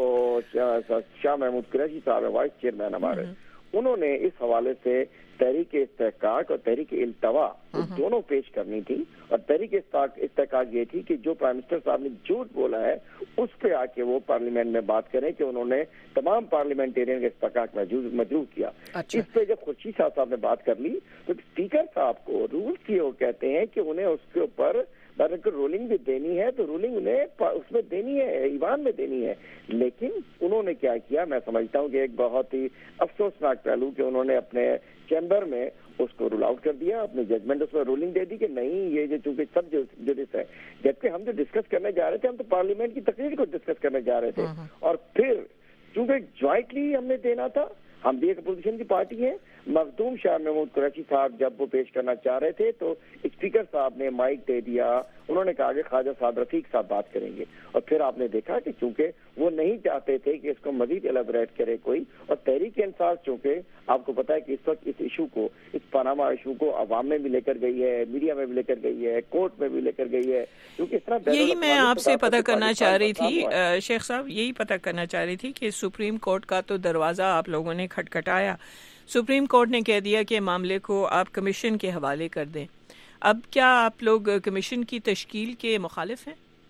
شاہ محمود قریشی صاحب ہیں وائس چیئرمین ہمارے, انہوں نے اس حوالے سے تحریک استحقاق اور تحریک التوا دونوں پیش کرنی تھی, اور تحریک استحقاق یہ تھی کہ جو پرائم منسٹر صاحب نے جھوٹ بولا ہے اس پہ آ کے وہ پارلیمنٹ میں بات کریں کہ انہوں نے تمام پارلیمنٹیرین کے استحقاق مجروح کیا. اس پہ جب خورشید شاہ صاحب نے بات کر لی تو اسپیکر صاحب کو رولز کی وہ کہتے ہیں کہ انہیں اس کے اوپر رولنگ بھی دینی ہے, تو رولنگ انہیں اس میں دینی ہے, ایوان میں دینی ہے. لیکن انہوں نے کیا کیا, میں سمجھتا ہوں کہ ایک بہت ہی افسوسناک پہلو کہ انہوں نے اپنے چیمبر میں اس کو رول آؤٹ کر دیا, اپنی ججمنٹ اس میں رولنگ دے دی کہ نہیں یہ جو چونکہ سب جوڈس ہے, جبکہ ہم جو ڈسکس کرنے جا رہے تھے ہم تو پارلیمنٹ کی تقریر کو ڈسکس کرنے جا رہے تھے, اور پھر چونکہ جوائنٹلی ہم نے دینا تھا, ہم بھی ایک اپوزیشن کی پارٹی ہیں. مخدوم شاہ محمود قریشی صاحب جب وہ پیش کرنا چاہ رہے تھے تو اسپیکر صاحب نے مائک دے دیا, انہوں نے کہا کہ خواجہ صاحب رفیق صاحب بات کریں گے, اور پھر آپ نے دیکھا کہ چونکہ وہ نہیں چاہتے تھے کہ اس کو مزید ایلیبریٹ کرے کوئی, اور تحریک انصاف چونکہ آپ کو پتا ہے کہ اس وقت اس ایشو کو, اس پاناما ایشو کو عوام میں بھی لے کر گئی ہے, میڈیا میں بھی لے کر گئی ہے, کورٹ میں بھی لے کر گئی ہے, کیونکہ اس طرح یہی میں آپ سے پتہ کرنا چاہ رہی تھی شیخ صاحب, یہی پتہ کرنا چاہ رہی تھی کہ سپریم کورٹ کا تو دروازہ آپ لوگوں نے کھٹکھٹایا, سپریم کورٹ نے کہہ دیا کہ معاملے کو آپ کمیشن کے حوالے کر دیں. اب کیا آپ لوگ کمیشن کی تشکیل کے مخالف ہیں؟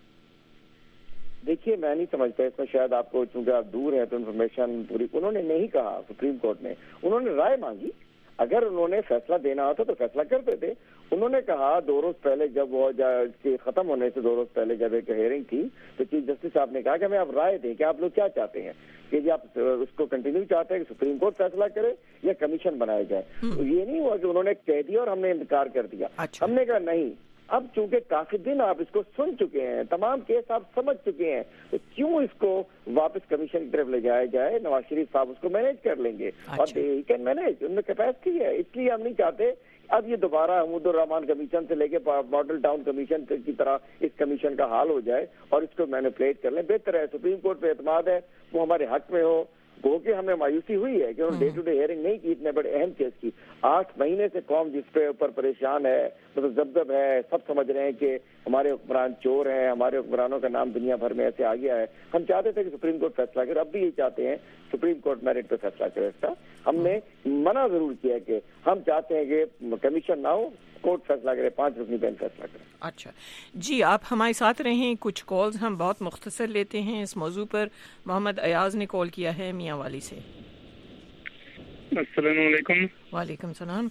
دیکھیے میں نہیں سمجھتا, اس میں شاید آپ کو چونکہ آپ دور ہیں تو انفارمیشن پوری, انہوں نے نہیں کہا سپریم کورٹ نے, انہوں نے رائے مانگی, اگر انہوں نے فیصلہ دینا ہوتا تو فیصلہ کرتے تھے. انہوں نے کہا دو روز پہلے جب وہ ختم ہونے سے دو روز پہلے جب ایک ہیئرنگ تھی تو چیف جسٹس صاحب نے کہا کہ ہمیں آپ رائے دیں کہ آپ لوگ کیا چاہتے ہیں, کہ جی آپ اس کو کنٹینیو چاہتے ہیں کہ سپریم کورٹ فیصلہ کرے یا کمیشن بنایا جائے. یہ نہیں ہوا کہ انہوں نے کہہ دیا اور ہم نے انکار کر دیا. ہم نے کہا نہیں, اب چونکہ کافی دن آپ اس کو سن چکے ہیں, تمام کیس آپ سمجھ چکے ہیں, تو کیوں اس کو واپس کمیشن کی طرف لے جایا جائے, نواز شریف صاحب اس کو مینیج کر لیں گے, اور ہی کین مینیج, ان میں کیپیسٹی ہے. اس لیے ہم نہیں چاہتے اب یہ دوبارہ حمود الرحمان کمیشن سے لے کے ماڈل ٹاؤن کمیشن کی طرح اس کمیشن کا حال ہو جائے اور اس کو مینیپولیٹ کر لیں. بہتر ہے سپریم کورٹ پہ اعتماد ہے, وہ ہمارے حق میں ہو. گو کہ ہمیں مایوسی ہوئی ہے کہ انہوں نے ڈے ٹو ڈے ہیئرنگ نہیں کی اتنے بڑے اہم کیس کی. آٹھ مہینے سے قوم جس پہ اوپر پریشان ہے, مطلب زبزب ہے, سب سمجھ رہے ہیں کہ ہمارے حکمران چور ہیں, ہمارے حکمرانوں کا نام دنیا بھر میں ایسے آ گیا ہے. ہم چاہتے تھے کہ سپریم کورٹ فیصلہ کرے, اب بھی یہ چاہتے ہیں سپریم کورٹ میرٹ پہ فیصلہ کرے. اس کا ہم نے منع ضرور کیا کہ ہم چاہتے ہیں کہ کمیشن نہ ہو, کورٹ فیصلہ کرے, پانچ رکنی بینچ فیصلہ کرے. اچھا جی, آپ ہمارے ساتھ رہیں, کچھ کالز ہم بہت مختصر لیتے ہیں اس موضوع پر. محمد ایاز نے کال کیا ہے میاں والی سے. السلام علیکم. وعلیکم السلام.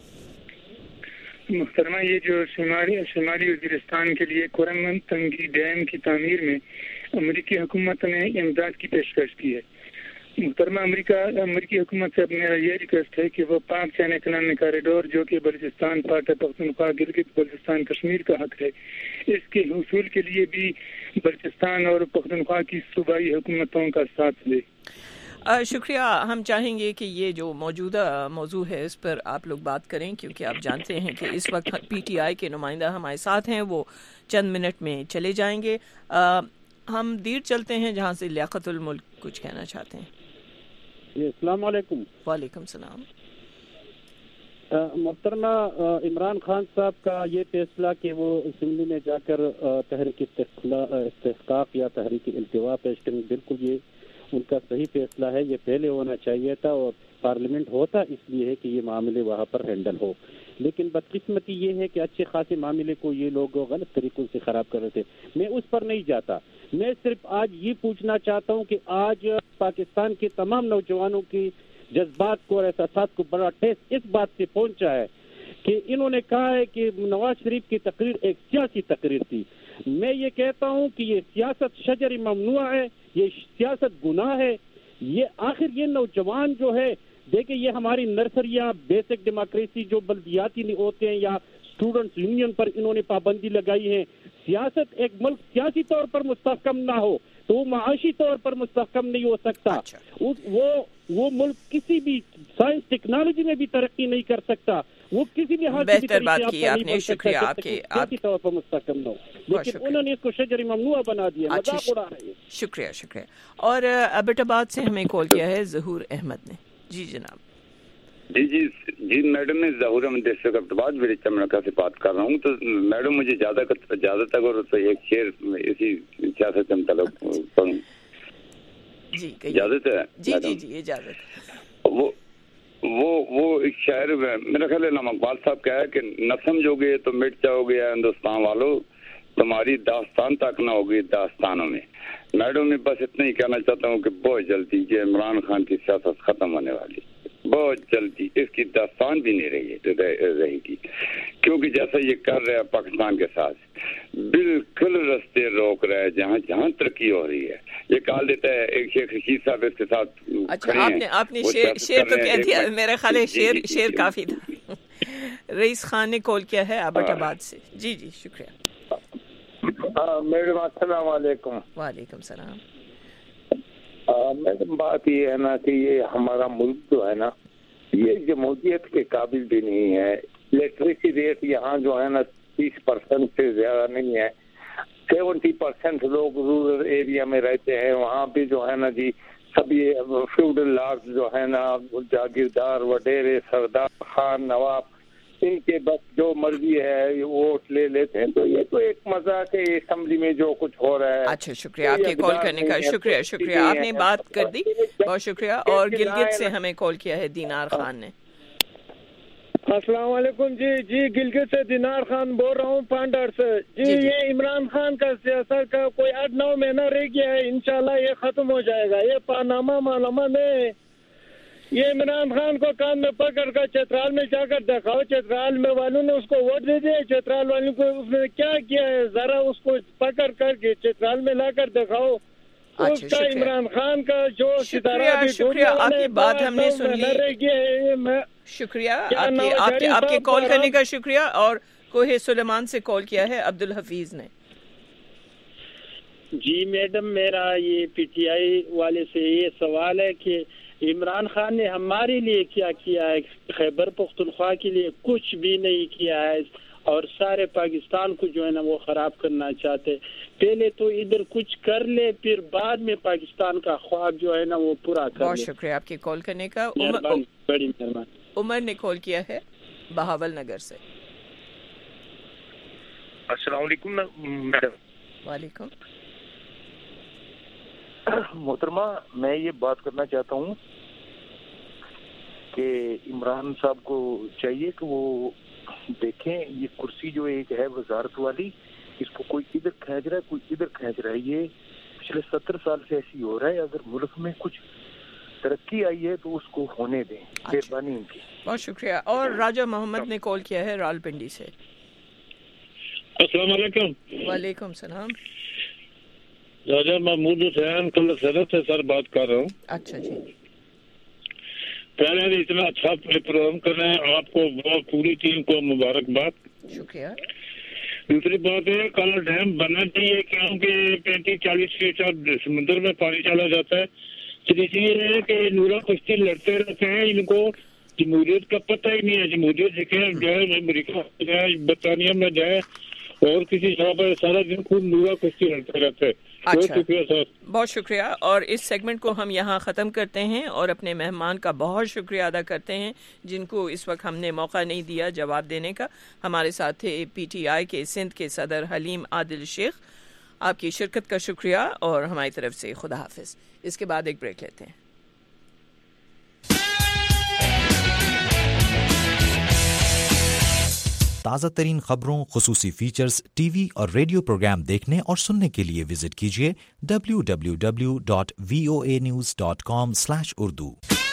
محترمہ, یہ جو شمالی شمالی وزیرستان کے لیے کرم تنگی ڈیم کی تعمیر میں امریکی حکومت نے امداد کی پیشکش کی ہے. محترمہ, امریکہ امریکی حکومت سے میرا یہ ریکویسٹ ہے کہ وہ پاک چین اکنامک کاریڈور جو کہ بلوچستان, پاک پختونخوا, گلگت بلتستان, کشمیر کا حق ہے, اس کے حصول کے لیے بھی بلوچستان اور پختونخوا کی صوبائی حکومتوں کا ساتھ دے. شکریہ. ہم چاہیں گے کہ یہ جو موجودہ موضوع ہے اس پر آپ لوگ بات کریں, کیونکہ آپ جانتے ہیں کہ اس وقت پی ٹی آئی کے نمائندہ ہمارے ساتھ ہیں, وہ چند منٹ میں چلے جائیں گے. ہم دیر چلتے ہیں جہاں سے لیاقت الملک کچھ کہنا چاہتے ہیں. السلام علیکم. وعلیکم السلام. محترمہ عمران خان صاحب کا یہ فیصلہ کہ وہ اسمبلی میں جا کر تحریک استحقاق یا تحریک التوا پیش کریں، بالکل یہ ان کا صحیح فیصلہ ہے. یہ پہلے ہونا چاہیے تھا اور پارلیمنٹ ہوتا اس لیے ہے کہ یہ معاملے وہاں پر ہینڈل ہو، لیکن بدقسمتی یہ ہے کہ اچھے خاصے معاملے کو یہ لوگ غلط طریقوں سے خراب کر رہے تھے. میں اس پر نہیں جاتا، میں صرف آج یہ پوچھنا چاہتا ہوں کہ آج پاکستان کے تمام نوجوانوں کی جذبات کو اور احساسات کو بڑا ٹھیس اس بات سے پہنچا ہے کہ انہوں نے کہا ہے کہ نواز شریف کی تقریر ایک سیاسی تقریر تھی. میں یہ کہتا ہوں کہ یہ سیاست شجر ممنوع ہے، یہ سیاست گناہ ہے. یہ آخر یہ نوجوان جو ہے، دیکھیں یہ ہماری نرسریاں بیسک ڈیموکریسی جو بلدیاتی نہیں ہوتے ہیں یا اسٹوڈنٹس یونین پر انہوں نے پابندی لگائی ہے. سیاست ایک ملک سیاسی طور پر مستحکم نہ ہو تو وہ معاشی طور پر مستحکم نہیں ہو سکتا. وہ وہ ملک کسی بھی سائنس ٹیکنالوجی میں بھی ترقی نہیں کر سکتا، وہ کسی بھی حال بہتر بات کی آپ نے، شکریہ آپ کے، سیاسی طور پر مستحکم نہ ہو، لیکن انہوں نے اس کو شجر ممنوع بنا دیا، مذاق اڑا رہے ہیں. شکریہ شکریہ. اور ایبٹ آباد سے ہمیں کال کیا ہے ظہور احمد نے. جی جناب. جی جی جی میڈم میں ظہور احمد ڈسٹرکٹ ایبٹ آباد چمڑکا سے بات کر رہا ہوں. تو میڈم مجھے زیادہ زیادہ تک اور ایک شعر اسی سیاست سے متعلق پڑھوں. جی اجازت ہے؟ جی جی جی اجازت. وہ وہ وہ ایک شاعر میرا خیال ہے علامہ اقبال صاحب کہا ہے کہ نہ سمجھو گے تو مٹ جاؤ گے ہندوستان والوں، تمہاری داستان تک نہ ہوگی داستانوں میں. میڈم میں بس اتنا ہی کہنا چاہتا ہوں کہ بہت جلدی یہ عمران خان کی سیاست ختم ہونے والی، بہت جلدی اس کی داستان بھی نہیں رہی رہے گی، کیونکہ جیسا یہ کر رہا ہے پاکستان کے ساتھ بالکل رستے روک رہا ہے جہاں جہاں ترقی ہو رہی ہے. یہ کال دیتا ہے ایک شیخ رشید صاحب اس کے ساتھ. اچھا آپ نے آپ نے شیر شیر تو کہہ دیا، میرا خیال ہے شیر شیر کافی تھا. رئیس خان نے کال کیا ہے ایبٹ آباد سے. جی جی شکریہ. میڈم السلام علیکم. وعلیکم السلام. میڈم بات یہ ہے نا کہ یہ ہمارا ملک جو ہے نا یہ جمہوریت کے قابل بھی نہیں ہے. لٹریسی ریٹ یہاں جو ہے نا تیس پرسینٹ سے زیادہ نہیں ہے. سیونٹی پرسینٹ لوگ رورل ایریا میں رہتے ہیں. وہاں بھی جو ہے نا جی سب یہ فیوڈل لاز جو ہے نا جاگیردار وڈیرے سردار خان نواب ان کے بس جو مرضی ہے ووٹ لے لیتے ہیں. تو یہ تو ایک مذاق ہے اسمبلی میں جو کچھ ہو رہا ہے. اچھا شکریہ آپ کے کال کرنے کا. شکریہ شکریہ آپ نے بات کر دی، بہت شکریہ. اور گلگت سے ہمیں کال کیا ہے دینار خان نے. السلام علیکم. جی جی گلگت سے دینار خان بول رہا ہوں پانڈر سے. جی یہ عمران خان کا سیاست کا کوئی آٹھ نو مہینہ رہ گیا ہے، انشاءاللہ یہ ختم ہو جائے گا. یہ پاناما ماناما میں یہ عمران خان کو کان میں پکڑ کر چترال میں جا کر دکھاؤ. چترال میں والوں نے اس کو ووٹ دے دیا، چترال والوں کو اس نے کیا کیا ہے ذرا اس کو پکڑ کر کے چترال میں لا کر دکھاؤ. اس کا عمران خان کا جو ستارہ بھی شکریہ آپ کی بات ہم نے سن لی. شکریہ آپ کے آپ کے کال کرنے کا شکریہ. اور کوہ سلیمان سے کال کیا ہے عبدالحفیظ نے. جی میڈم میرا یہ پی ٹی آئی والے سے یہ سوال ہے کہ عمران خان نے ہمارے لیے کیا کیا ہے؟ خیبر پختونخوا کے لیے کچھ بھی نہیں کیا ہے اور سارے پاکستان کو جو ہے نا وہ خراب کرنا چاہتے. پہلے تو ادھر کچھ کر لے پھر بعد میں پاکستان کا خواب جو ہے نا وہ پورا کر لے. بہت شکریہ آپ کے کال کرنے کا. بڑی مہربانی. عمر نے کال کیا ہے بہاول نگر سے. السلام علیکم میڈم. وعلیکم. محترمہ میں یہ بات کرنا چاہتا ہوں کہ عمران صاحب کو چاہیے کہ وہ دیکھیں یہ کرسی جو ایک ہے وزارت والی، اس کو کوئی ادھر کھینچ رہا ہے کوئی ادھر کھینچ رہا ہے. یہ پچھلے ستر سال سے ایسی ہو رہا ہے. اگر ملک میں کچھ ترقی آئی ہے تو اس کو ہونے دیں. مہربانی ان کی. بہت شکریہ. اور راجہ محمد نے کال کیا ہے رال پنڈی سے. السلام علیکم. وعلیکم السلام. راجہ محمود حسین کل سرحد سے سر بات کر رہا ہوں. اچھا جی. پہلے اتنا اچھا پروگرام کر رہے ہیں آپ کو بہت پوری ٹیم کو مبارکباد. شکریہ. دوسری بات ہے کل ڈیم بننا چاہیے کیونکہ پینتیس چالیس فیٹ سمندر میں پانی چلا جاتا ہے. تیسری یہ ہے کہ نورا کشتی لڑتے رہتے ہیں، ان کو جمہوریت کا پتہ ہی نہیں ہے. جمہوریت جو ہے امریکہ جائے برطانیہ میں جائے اور کسی جگہ پر سارا دن خوب مرغا کشتی لڑتے رہتے ہیں. اچھا شکریہ سر. بہت شکریہ. اور اس سیگمنٹ کو ہم یہاں ختم کرتے ہیں اور اپنے مہمان کا بہت شکریہ ادا کرتے ہیں جن کو اس وقت ہم نے موقع نہیں دیا جواب دینے کا. ہمارے ساتھ تھے پی ٹی آئی کے سندھ کے صدر حلیم عادل شیخ. آپ کی شرکت کا شکریہ اور ہماری طرف سے خدا حافظ. اس کے بعد ایک بریک لیتے ہیں. تازہ ترین خبروں، خصوصی فیچرز، ٹی وی اور ریڈیو پروگرام دیکھنے اور سننے کے لیے وزٹ کیجیے W W W dot V O A news dot com slash Urdu.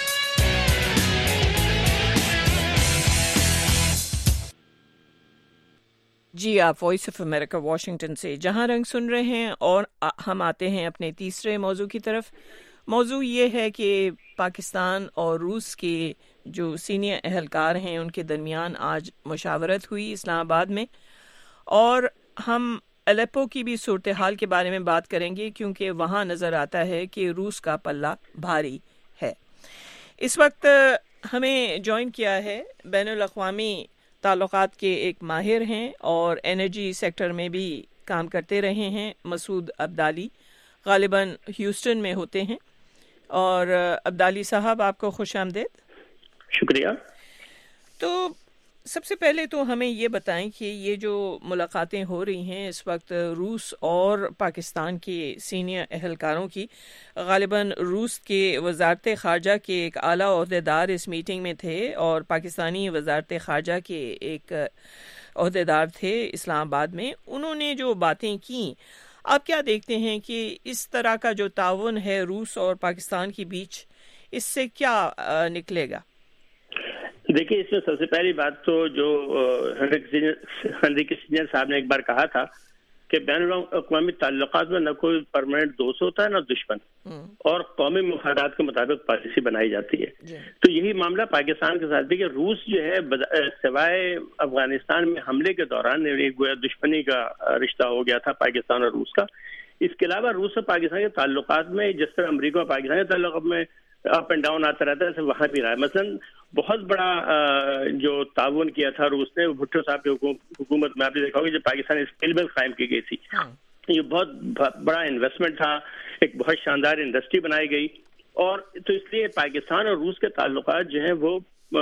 جی آپ وائس آف امریکہ واشنگٹن سے جہاں رنگ سن رہے ہیں اور ہم آتے ہیں اپنے تیسرے موضوع کی طرف. موضوع یہ ہے کہ پاکستان اور روس کے جو سینئر اہلکار ہیں ان کے درمیان آج مشاورت ہوئی اسلام آباد میں، اور ہم الیپو کی بھی صورتحال کے بارے میں بات کریں گے کیونکہ وہاں نظر آتا ہے کہ روس کا پلہ بھاری ہے. اس وقت ہمیں جوائن کیا ہے بین الاقوامی تعلقات کے ایک ماہر ہیں اور انرجی سیکٹر میں بھی کام کرتے رہے ہیں، مسعود عبدالی. غالباً ہیوسٹن میں ہوتے ہیں. اور عبدالی صاحب آپ کو خوش آمدید. شکریہ. تو سب سے پہلے تو ہمیں یہ بتائیں کہ یہ جو ملاقاتیں ہو رہی ہیں اس وقت روس اور پاکستان کے سینئر اہلکاروں کی، غالباً روس کے وزارت خارجہ کے ایک اعلیٰ عہدیدار اس میٹنگ میں تھے اور پاکستانی وزارت خارجہ کے ایک عہدیدار تھے اسلام آباد میں. انہوں نے جو باتیں کیں، آپ کیا دیکھتے ہیں کہ اس طرح کا جو تعاون ہے روس اور پاکستان کے بیچ، اس سے کیا نکلے گا؟ دیکھیے، اس میں سب سے پہلی بات تو جو ہنری کسنجر صاحب نے ایک بار کہا تھا کہ بین الاقوامی تعلقات میں نہ کوئی پرماننٹ دوست ہوتا ہے نہ دشمن، اور قومی مفادات کے مطابق پالیسی بنائی جاتی ہے. تو یہی معاملہ پاکستان کے ساتھ بھی کہ روس جو ہے سوائے افغانستان میں حملے کے دوران ایک گویا دشمنی کا رشتہ ہو گیا تھا پاکستان اور روس کا. اس کے علاوہ روس اور پاکستان کے تعلقات میں جس طرح امریکہ اور پاکستان کے تعلقات میں اپ اینڈ ڈاؤن آتا رہتا ہے، وہاں بھی رہا ہے. مثلاً بہت بڑا جو تعاون کیا تھا روس نے بھٹو صاحب کی حکومت میں، آپ نے دیکھا ہوگا جب پاکستان اسٹیل مل قائم کی گئی تھی، یہ بہت بڑا انویسٹمنٹ تھا، ایک بہت شاندار انڈسٹری بنائی گئی. اور تو اس لیے پاکستان اور روس کے تعلقات جو ہیں وہ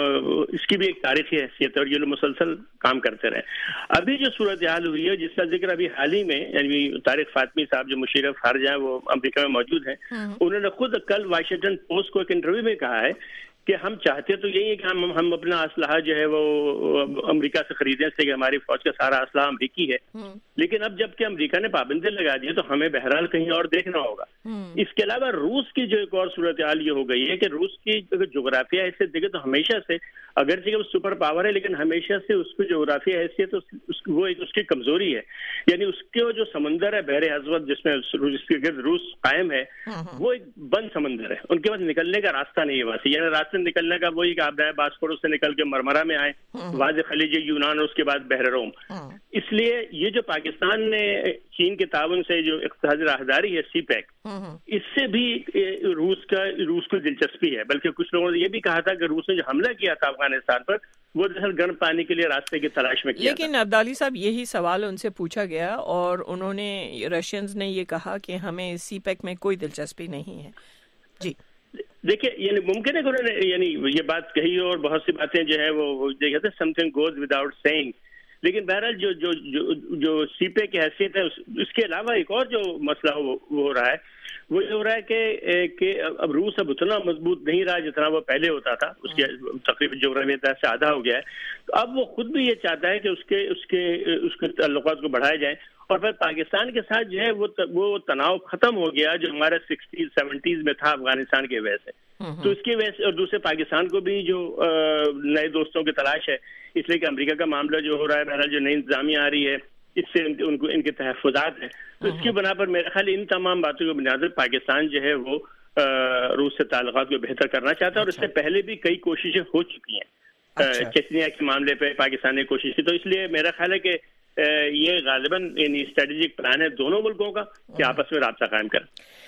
اس کی بھی ایک تاریخی حیثیت ہے اور یہ لوگ مسلسل کام کرتے رہے. ابھی جو صورتحال ہوئی ہے جس کا ذکر ابھی حال ہی میں، یعنی طارق فاطمی صاحب جو مشیر خارجہ ہیں وہ امریکہ میں موجود ہیں، انہوں نے خود کل واشنگٹن پوسٹ کو ایک انٹرویو میں کہا ہے کہ ہم چاہتے تو یہی ہے کہ ہم ہم اپنا اسلحہ جو ہے وہ امریکہ سے خریدیں، سے کہ ہماری فوج کا سارا اسلحہ امریکی ہے، لیکن اب جب کہ امریکہ نے پابندی لگا دی تو ہمیں بہرحال کہیں اور دیکھنا ہوگا. اس کے علاوہ روس کی جو ایک اور صورتحال یہ ہو گئی ہے کہ روس کی جغرافیہ حیثیت دیکھے تو ہمیشہ سے، اگرچہ وہ سپر پاور ہے لیکن ہمیشہ سے اس کی جغرافیہ حیثیت وہ ایک اس کی کمزوری ہے. یعنی اس کے جو سمندر ہے بحر اسود جس میں جس کے گرد روس قائم ہے، وہ ایک بند سمندر ہے، ان کے پاس نکلنے کا راستہ نہیں ہے. وہاں یعنی راستہ نکلنے کا وہی کہ آپ رہے باسفورس سے نکل کے مرمرا میں آئے، واضح خلیج یونان اور اس کے بعد بحر روم. اس لیے یہ جو پاکستان نے چین کے تعاون سے جو اقتصادی راہداری ہے سی پیک، اس سے بھی روس کا روس کو دلچسپی ہے. بلکہ کچھ لوگوں نے یہ بھی کہا تھا کہ روس نے جو حملہ کیا تھا افغانستان پر وہ دراصل گرم پانی کے لیے راستے کی تلاش میں کیا. لیکن عبدالی صاحب یہی سوال ان سے پوچھا گیا اور انہوں نے رشینز نے یہ کہا کہ ہمیں سی پیک میں کوئی دلچسپی نہیں ہے. جی دیکھیے، یعنی ممکن ہے کہ انہوں نے یعنی یہ بات کہی اور بہت سی باتیں جو ہے وہ کہتے ہیں something goes without seeing, لیکن بہرحال جو جو جو جو سی پے کی حیثیت ہے اس کے علاوہ ایک اور جو مسئلہ وہ ہو رہا ہے وہ یہ ہو رہا ہے کہ کہ اب روس اب اتنا مضبوط نہیں رہا جتنا وہ پہلے ہوتا تھا. اس کے تقریباً جغرافیہ سے آدھا ہو گیا ہے. تو اب وہ خود بھی یہ چاہتا ہے کہ اس کے اس کے اس کے تعلقات کو بڑھائے جائیں. اور پھر پاکستان کے ساتھ جو ہے وہ وہ تناؤ ختم ہو گیا جو ہمارے سکسٹیز سیونٹیز میں تھا افغانستان کی وجہ سے. تو اس کی وجہ سے اور دوسرے پاکستان کو بھی جو نئے دوستوں کی تلاش ہے، اس لیے کہ امریکہ کا معاملہ جو ہو رہا ہے، بہرحال جو نئی انتظامیہ آ رہی ہے اس سے ان کو ان کے تحفظات ہیں. تو اس کی بنا پر میرے خیال ان تمام باتوں کی بنیاد پر پاکستان جو ہے وہ روس سے تعلقات کو بہتر کرنا چاہتا ہے. اور اس سے پہلے بھی کئی کوششیں ہو چکی ہیں چچنیا کے معاملے پہ پاکستان نے کوشش کی. تو اس لیے میرا خیال ہے کہ یہ غالباً یعنی اسٹریٹجک پلان ہے دونوں ملکوں کا کہ آپس میں رابطہ قائم کریں.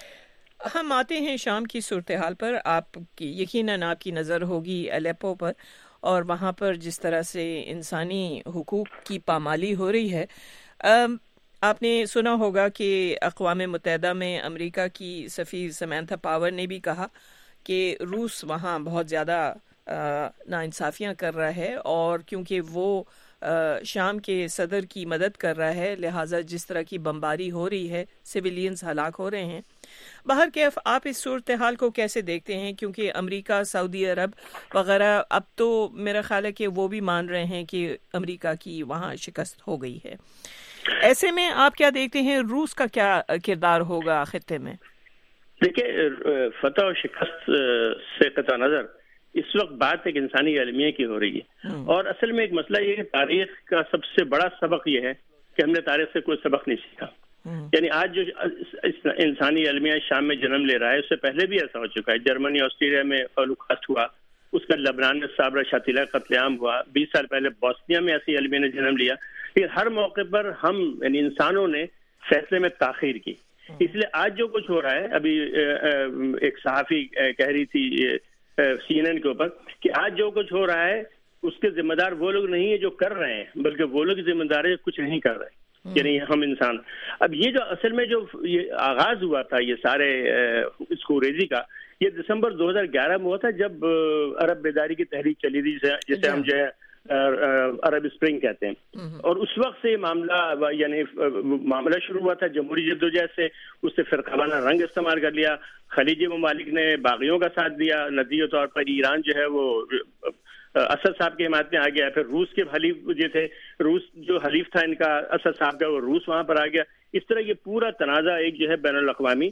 ہم آتے ہیں شام کی صورتحال پر. آپ کی یقیناً آپ کی نظر ہوگی الیپو پر اور وہاں پر جس طرح سے انسانی حقوق کی پامالی ہو رہی ہے. آپ نے سنا ہوگا کہ اقوام متحدہ میں امریکہ کی سفیر سمانتھا پاور نے بھی کہا کہ روس وہاں بہت زیادہ ناانصافیاں کر رہا ہے، اور کیونکہ وہ شام کے صدر کی مدد کر رہا ہے لہٰذا جس طرح کی بمباری ہو رہی ہے، سویلینز ہلاک ہو رہے ہیں۔ بہر کیف آپ اس صورتحال کو کیسے دیکھتے ہیں؟ کیونکہ امریکہ، سعودی عرب وغیرہ اب تو میرا خیال ہے کہ وہ بھی مان رہے ہیں کہ امریکہ کی وہاں شکست ہو گئی ہے۔ ایسے میں آپ کیا دیکھتے ہیں، روس کا کیا کردار ہوگا خطے میں؟ دیکھیے، فتح و شکست سے قطع نظر اس وقت بات ایک انسانی المیہ کی ہو رہی ہے، اور اصل میں ایک مسئلہ یہ ہے کہ تاریخ کا سب سے بڑا سبق یہ ہے کہ ہم نے تاریخ سے کوئی سبق نہیں سیکھا۔ یعنی آج جو انسانی المیہ شام میں جنم لے رہا ہے، اس سے پہلے بھی ایسا ہو چکا ہے۔ جرمنی، آسٹریلیا میں ہولوکاسٹ ہوا، اس کا لبنان میں صابرہ شاتیلہ قتل عام ہوا، بیس سال پہلے بوسنیا میں ایسی المیہ نے جنم لیا۔ پھر ہر موقع پر ہم یعنی انسانوں نے فیصلے میں تاخیر کی۔ اس لیے آج جو کچھ ہو رہا ہے، ابھی ایک صحافی کہہ رہی تھی سی این این کے اوپر کہ آج جو کچھ ہو رہا ہے اس کے ذمہ دار وہ لوگ نہیں ہیں جو کر رہے ہیں، بلکہ وہ لوگ ذمہ دار ہیں کچھ نہیں کر رہے، یعنی ہم انسان۔ اب یہ جو اصل میں جو یہ آغاز ہوا تھا یہ سارے اس کو ریزی کا، یہ دسمبر دو ہزار گیارہ میں ہوا تھا، جب عرب بیداری کی تحریک چلی تھی، جسے ہم جو ہے عرب اسپرنگ کہتے ہیں، اور اس وقت سے معاملہ یعنی معاملہ شروع ہوا تھا جمہوری جدوجہد سے۔ اس سے فرقوانہ رنگ استعمال کر لیا، خلیجی ممالک نے باغیوں کا ساتھ دیا، نتیجے طور پر ایران جو ہے وہ اسد صاحب کی حمایت میں آ گیا، پھر روس کے حلیف جو تھے، روس جو حلیف تھا ان کا اسد صاحب کا، وہ روس وہاں پر آ گیا۔ اس طرح یہ پورا تنازع ایک جو ہے بین الاقوامی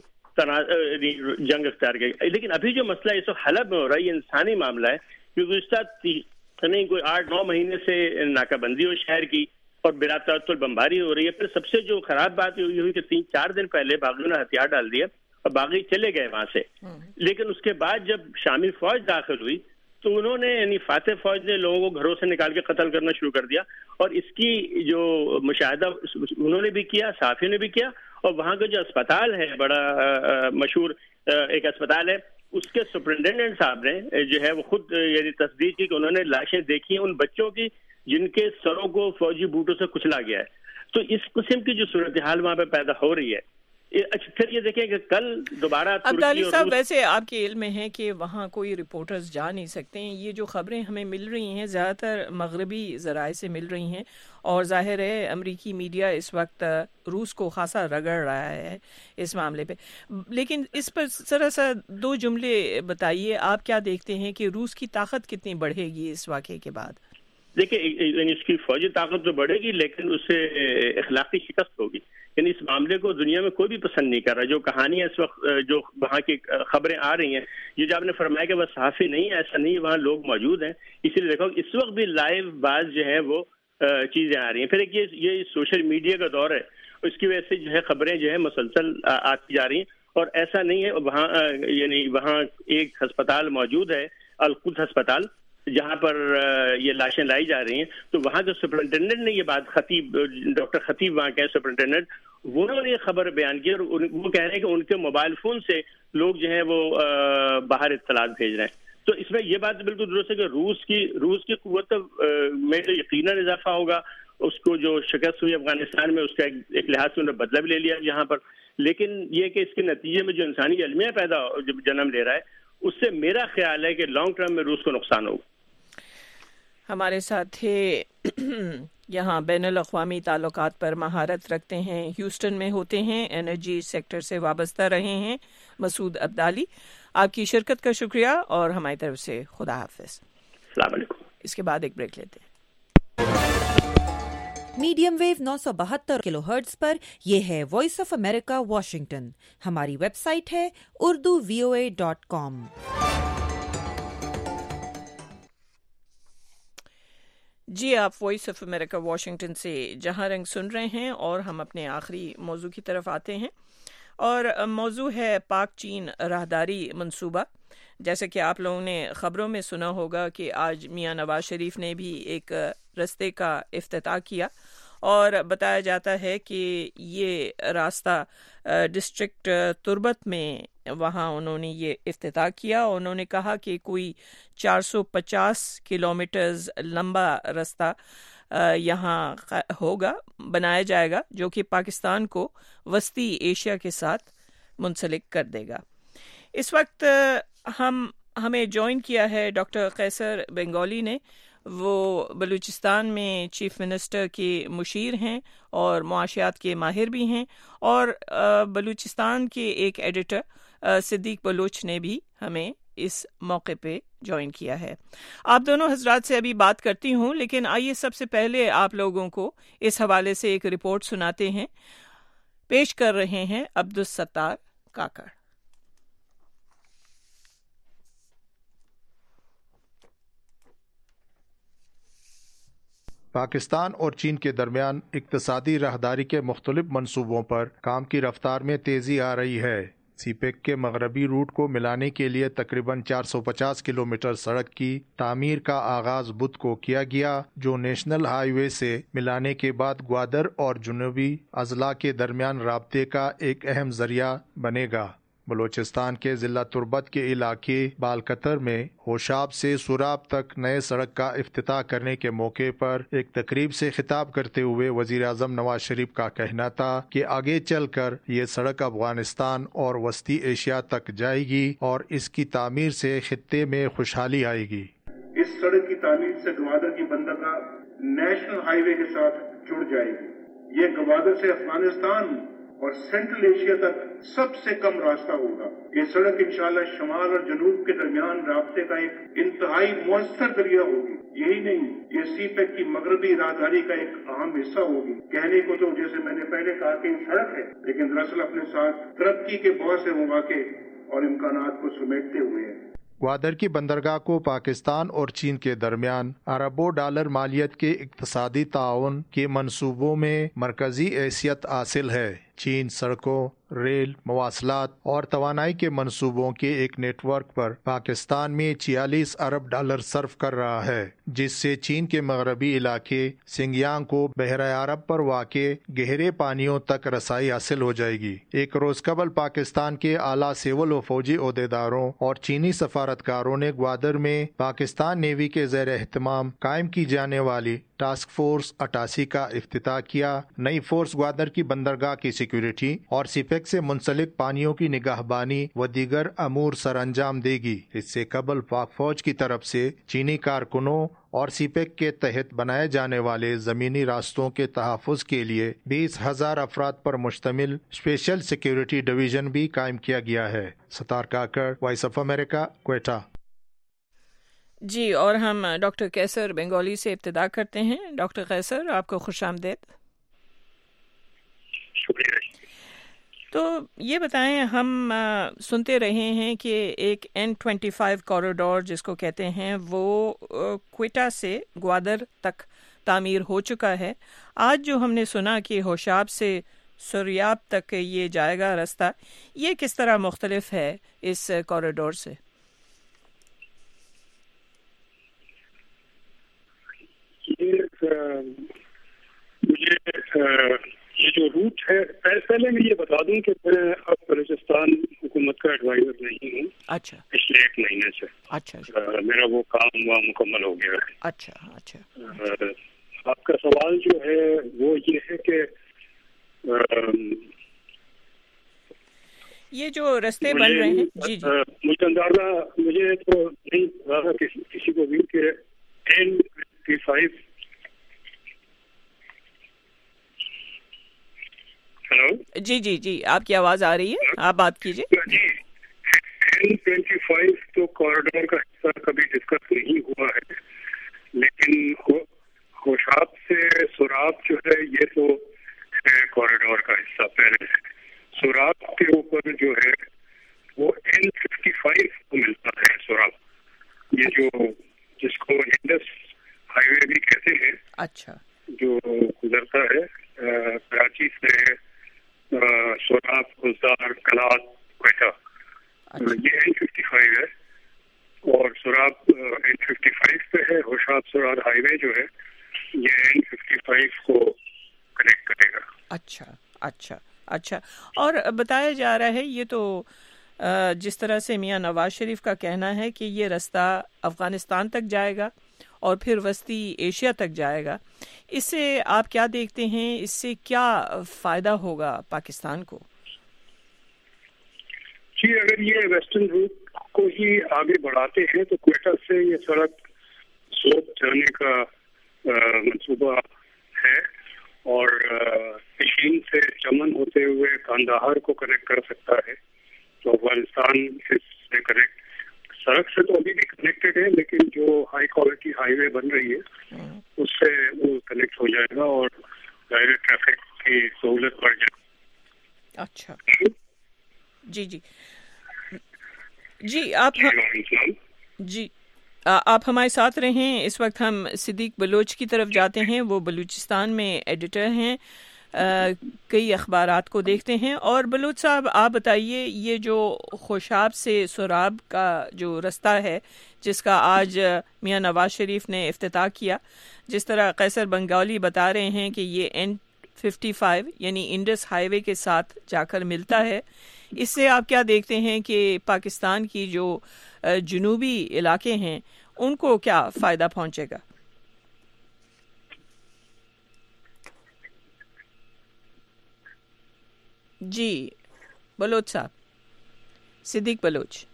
جنگ اختیار کیا۔ لیکن ابھی جو مسئلہ اس وقت حلب میں ہو رہا ہے، یہ انسانی معاملہ ہے، کیونکہ گزشتہ نہیں کوئی آٹھ نو مہینے سے ناکہ بندی ہو شہر کی اور بلا تعطل بمباری ہو رہی ہے۔ پھر سب سے جو خراب بات یہ ہوئی کہ تین چار دن پہلے باغیوں نے ہتھیار ڈال دیا اور باغی چلے گئے وہاں سے، لیکن اس کے بعد جب شامی فوج داخل ہوئی تو انہوں نے یعنی فاتح فوج نے لوگوں کو گھروں سے نکال کے قتل کرنا شروع کر دیا، اور اس کی جو مشاہدہ انہوں نے بھی کیا، صحافیوں نے بھی کیا، اور وہاں کا جو اسپتال ہے، بڑا مشہور ایک اسپتال ہے، اس کے سپرنٹینڈنٹ صاحب نے جو ہے وہ خود یعنی تصدیق کی کہ انہوں نے لاشیں دیکھی ہیں ان بچوں کی جن کے سروں کو فوجی بوٹوں سے کچلا گیا ہے۔ تو اس قسم کی جو صورتحال وہاں پہ پیدا ہو رہی ہے۔ اچھا، پھر یہ دیکھیں کہ کل دوبارہ عبدالی صاحب، ویسے آپ کے علم میں ہے کہ وہاں کوئی رپورٹرز جا نہیں سکتے ہیں، یہ جو خبریں ہمیں مل رہی ہیں زیادہ تر مغربی ذرائع سے مل رہی ہیں، اور ظاہر ہے امریکی میڈیا اس وقت روس کو خاصا رگڑ رہا ہے اس معاملے پہ، لیکن اس پر ذرا سا دو جملے بتائیے، آپ کیا دیکھتے ہیں کہ روس کی طاقت کتنی بڑھے گی اس واقعے کے بعد؟ دیکھیں، اس کی فوجی طاقت تو بڑھے گی، لیکن اس سے اخلاقی شکست ہوگی۔ یعنی اس معاملے کو دنیا میں کوئی بھی پسند نہیں کر رہا۔ جو کہانیاں اس وقت جو وہاں کی خبریں آ رہی ہیں، یہ جو آپ نے فرمایا کہ وہ صحافی نہیں ہے، ایسا نہیں، وہاں لوگ موجود ہیں، اسی لیے دیکھو اس وقت بھی لائیو بعض جو ہے وہ چیزیں آ رہی ہیں۔ پھر ایک یہ یہ سوشل میڈیا کا دور ہے، اس کی وجہ سے جو ہے خبریں جو ہے مسلسل آتی جا رہی ہیں، اور ایسا نہیں ہے وہاں یعنی وہاں ایک ہسپتال موجود ہے، القدس ہسپتال، جہاں پر یہ لاشیں لائی جا رہی ہیں، تو وہاں جو سپرنٹینڈنٹ نے یہ بات، خطیب ڈاکٹر خطیب وہاں کے سپرنٹینڈنٹ، انہوں نے یہ خبر بیان کی، اور وہ کہہ رہے ہیں کہ ان کے موبائل فون سے لوگ جو ہیں وہ باہر اطلاعات بھیج رہے ہیں۔ تو اس میں یہ بات بالکل درست ہے کہ روس کی روس کی قوت میں جو یقیناً اضافہ ہوگا، اس کو جو شکست ہوئی افغانستان میں اس کا ایک لحاظ سے انہوں نے بدلہ بھی لے لیا یہاں پر، لیکن یہ کہ اس کے نتیجے میں جو انسانی المیہ پیدا جنم لے رہا ہے، اس سے میرا خیال ہے کہ لانگ ٹرم میں روس کو نقصان ہوگا۔ ہمارے ساتھ تھے یہاں بین الاقوامی تعلقات پر مہارت رکھتے ہیں، ہیوسٹن میں ہوتے ہیں، انرجی سیکٹر سے وابستہ رہے ہیں، مسعود عبدالی، آپ کی شرکت کا شکریہ اور ہماری طرف سے خدا حافظ۔ السلام علیکم۔ اس کے بعد ایک بریک لیتے ہیں۔ میڈیم ویو نو سو بہتر کلو ہرٹز پر یہ ہے وائس آف امریکہ واشنگٹن۔ ہماری ویب سائٹ ہے اردو وی او اے ڈاٹ کام۔ جی، آپ وائس آف امریکہ واشنگٹن سے جہاں رنگ سن رہے ہیں، اور ہم اپنے آخری موضوع کی طرف آتے ہیں، اور موضوع ہے پاک چین راہداری منصوبہ۔ جیسے کہ آپ لوگوں نے خبروں میں سنا ہوگا کہ آج میاں نواز شریف نے بھی ایک راستے کا افتتاح کیا، اور بتایا جاتا ہے کہ یہ راستہ ڈسٹرکٹ تربت میں وہاں انہوں نے یہ افتتاح کیا، اور انہوں نے کہا کہ کوئی چار سو پچاس کلومیٹرز لمبا راستہ یہاں ہوگا بنایا جائے گا جو کہ پاکستان کو وسطی ایشیا کے ساتھ منسلک کر دے گا۔ اس وقت ہم ہمیں جوائن کیا ہے ڈاکٹر قیصر بنگالی نے، وہ بلوچستان میں چیف منسٹر کے مشیر ہیں اور معاشیات کے ماہر بھی ہیں، اور بلوچستان کے ایک ایڈیٹر صدیق بلوچ نے بھی ہمیں اس موقع پہ جوائن کیا ہے۔ آپ دونوں حضرات سے ابھی بات کرتی ہوں، لیکن آئیے سب سے پہلے آپ لوگوں کو اس حوالے سے ایک رپورٹ سناتے ہیں۔ پیش کر رہے ہیں عبدالستار کاکڑ۔ پاکستان اور چین کے درمیان اقتصادی راہداری کے مختلف منصوبوں پر کام کی رفتار میں تیزی آ رہی ہے۔ سی پیک کے مغربی روٹ کو ملانے کے لیے تقریباً چار سو پچاس کلومیٹر سڑک کی تعمیر کا آغاز بدھ کو کیا گیا، جو نیشنل ہائی وے سے ملانے کے بعد گوادر اور جنوبی اضلاع کے درمیان رابطے کا ایک اہم ذریعہ بنے گا۔ بلوچستان کے ضلع تربت کے علاقے بالکتر میں ہوشاب سے سوراب تک نئے سڑک کا افتتاح کرنے کے موقع پر ایک تقریب سے خطاب کرتے ہوئے وزیر اعظم نواز شریف کا کہنا تھا کہ آگے چل کر یہ سڑک افغانستان اور وسطی ایشیا تک جائے گی اور اس کی تعمیر سے خطے میں خوشحالی آئے گی۔ اس سڑک کی تعمیر سے گوادر کی بندرگاہ نیشنل ہائی وے کے ساتھ جڑ جائے گی۔ یہ گوادر سے افغانستان اور سینٹرل ایشیا تک سب سے کم راستہ ہوگا۔ یہ سڑک انشاءاللہ شمال اور جنوب کے درمیان رابطے کا ایک انتہائی مؤثر ذریعہ ہوگی۔ یہی نہیں، یہ سی پیک کی مغربی راہداری کا ایک اہم حصہ ہوگی۔ کہنے کو تو جیسے میں نے پہلے کہا کہ یہ سڑک ہے، لیکن دراصل اپنے ساتھ ترقی کے بہت سے مواقع اور امکانات کو سمیٹتے ہوئے ہے۔ گوادر کی بندرگاہ کو پاکستان اور چین کے درمیان اربوں ڈالر مالیت کے اقتصادی تعاون کے منصوبوں میں مرکزی حیثیت حاصل ہے۔ چین سڑکوں، ریل، مواصلات اور توانائی کے منصوبوں کے ایک نیٹ ورک پر پاکستان میں چھیالیس ارب ڈالر صرف کر رہا ہے، جس سے چین کے مغربی علاقے سنگیانگ کو بحیرہ عرب پر واقع گہرے پانیوں تک رسائی حاصل ہو جائے گی۔ ایک روز قبل پاکستان کے اعلیٰ سول و فوجی عہدیداروں اور چینی سفارتکاروں نے گوادر میں پاکستان نیوی کے زیر اہتمام قائم کی جانے والی ٹاسک فورس اٹاسی کا افتتاح کیا۔ نئی فورس گوادر کی بندرگاہ کی سیکیورٹی اور سی پیک سے منسلک پانیوں کی نگہبانی و دیگر امور سر انجام دے گی۔ اس سے قبل پاک فوج کی طرف سے چینی کارکنوں اور سی پیک کے تحت بنائے جانے والے زمینی راستوں کے تحفظ کے لیے بیس ہزار افراد پر مشتمل اسپیشل سیکیورٹی ڈویژن بھی قائم کیا گیا ہے۔ Sattar Kakar, voice of America, Quetta. جی، اور ہم ڈاکٹر قیصر بنگالی سے ابتدا کرتے ہیں۔ ڈاکٹر قیصر، آپ کو خوش آمدید۔ شکریہ۔ تو یہ بتائیں، ہم سنتے رہے ہیں کہ ایک این ٹوینٹی فائیو کوریڈور جس کو کہتے ہیں وہ کوئٹہ سے گوادر تک تعمیر ہو چکا ہے۔ آج جو ہم نے سنا کہ ہوشاب سے سوریاب تک یہ جائے گا راستہ، یہ کس طرح مختلف ہے اس کوریڈور سے؟ مجھے یہ جو روٹ ہے، پہلے میں یہ بتا دوں کہ میں اب بلوچستان حکومت کا ایڈوائزر نہیں ہوں۔ اچھا۔ پچھلے ایک مہینے سے۔ اچھا۔ میرا وہ کام وہاں مکمل ہو گیا ہے۔ اچھا اچھا۔ آپ کا سوال جو ہے وہ یہ ہے کہ یہ جو رستے بن رہے ہیں، جی جی مجھے اندازہ مجھے تو نہیں پتا کسی کو بھی کہ این ٹوینٹی فائیو ہلو جی جی جی آپ کی آواز آ رہی ہے، آپ بات کیجیے۔ جی، این ٹوینٹی فائیو تو کوریڈور کا حصہ کبھی ڈسکس نہیں ہوا ہے، لیکن ہوشاب سے سوراب جو ہے یہ تو ہے کوریڈور کا حصہ پہلے ہے۔ سوراب کے اوپر جو ہے وہ این ففٹی فائیو کو ملتا ہے سوراب، یہ جو جس کو انڈس ہائی وے بھی کہتے ہیں۔ اچھا۔ جو گزرتا ہے کراچی سے سوراب، گلزار، کلات، کوئٹہ، یہ این ففٹی فائیو ہے اور سوراب این ففٹی فائیو پہ ہے۔ ہوشاب سوراب ہائی وے جو ہے یہ این ففٹی فائیو کو کنیکٹ کرے گا۔ اچھا اچھا اچھا۔ اور بتایا جا رہا ہے، یہ تو جس طرح سے میاں نواز شریف کا کہنا ہے کہ یہ راستہ افغانستان تک جائے گا اور پھر وسطی ایشیا تک جائے گا. اس سے آپ کیا دیکھتے ہیں, اس سے کیا فائدہ ہوگا پاکستان کو؟ جی اگر یہ ویسٹرن روٹ کو ہی آگے بڑھاتے ہیں تو کوئٹہ سے یہ سڑک سوپ جانے کا منصوبہ ہے اور پشین سے چمن ہوتے ہوئے کاندہار کو کنیکٹ کر سکتا ہے. تو افغانستان اس سے کنیکٹ سڑک سے تو ابھی بھی کنیکٹڈ ہے, لیکن جو ہائی کوالٹی ہائی وے بن رہی ہے اس سے وہ کنیکٹ ہو جائے گا اور ڈائریکٹ ٹریفک کی سہولت بڑھ جائے گی. اچھا جی جی جی آپ جی آپ ہمارے ساتھ رہیں. اس وقت ہم صدیق بلوچ کی طرف جاتے ہیں. وہ بلوچستان میں ایڈیٹر ہیں, کئی اخبارات کو دیکھتے ہیں. اور بلوچ صاحب آپ بتائیے, یہ جو خوشاب سے سوراب کا جو رستہ ہے جس کا آج میاں نواز شریف نے افتتاح کیا, جس طرح قیصر بنگالی بتا رہے ہیں کہ یہ این ففٹی فائیو یعنی انڈس ہائی وے کے ساتھ جا کر ملتا ہے, اس سے آپ کیا دیکھتے ہیں کہ پاکستان کی جو جنوبی علاقے ہیں ان کو کیا فائدہ پہنچے گا؟ جی بلوچ صاحب, صدیق بلوچ.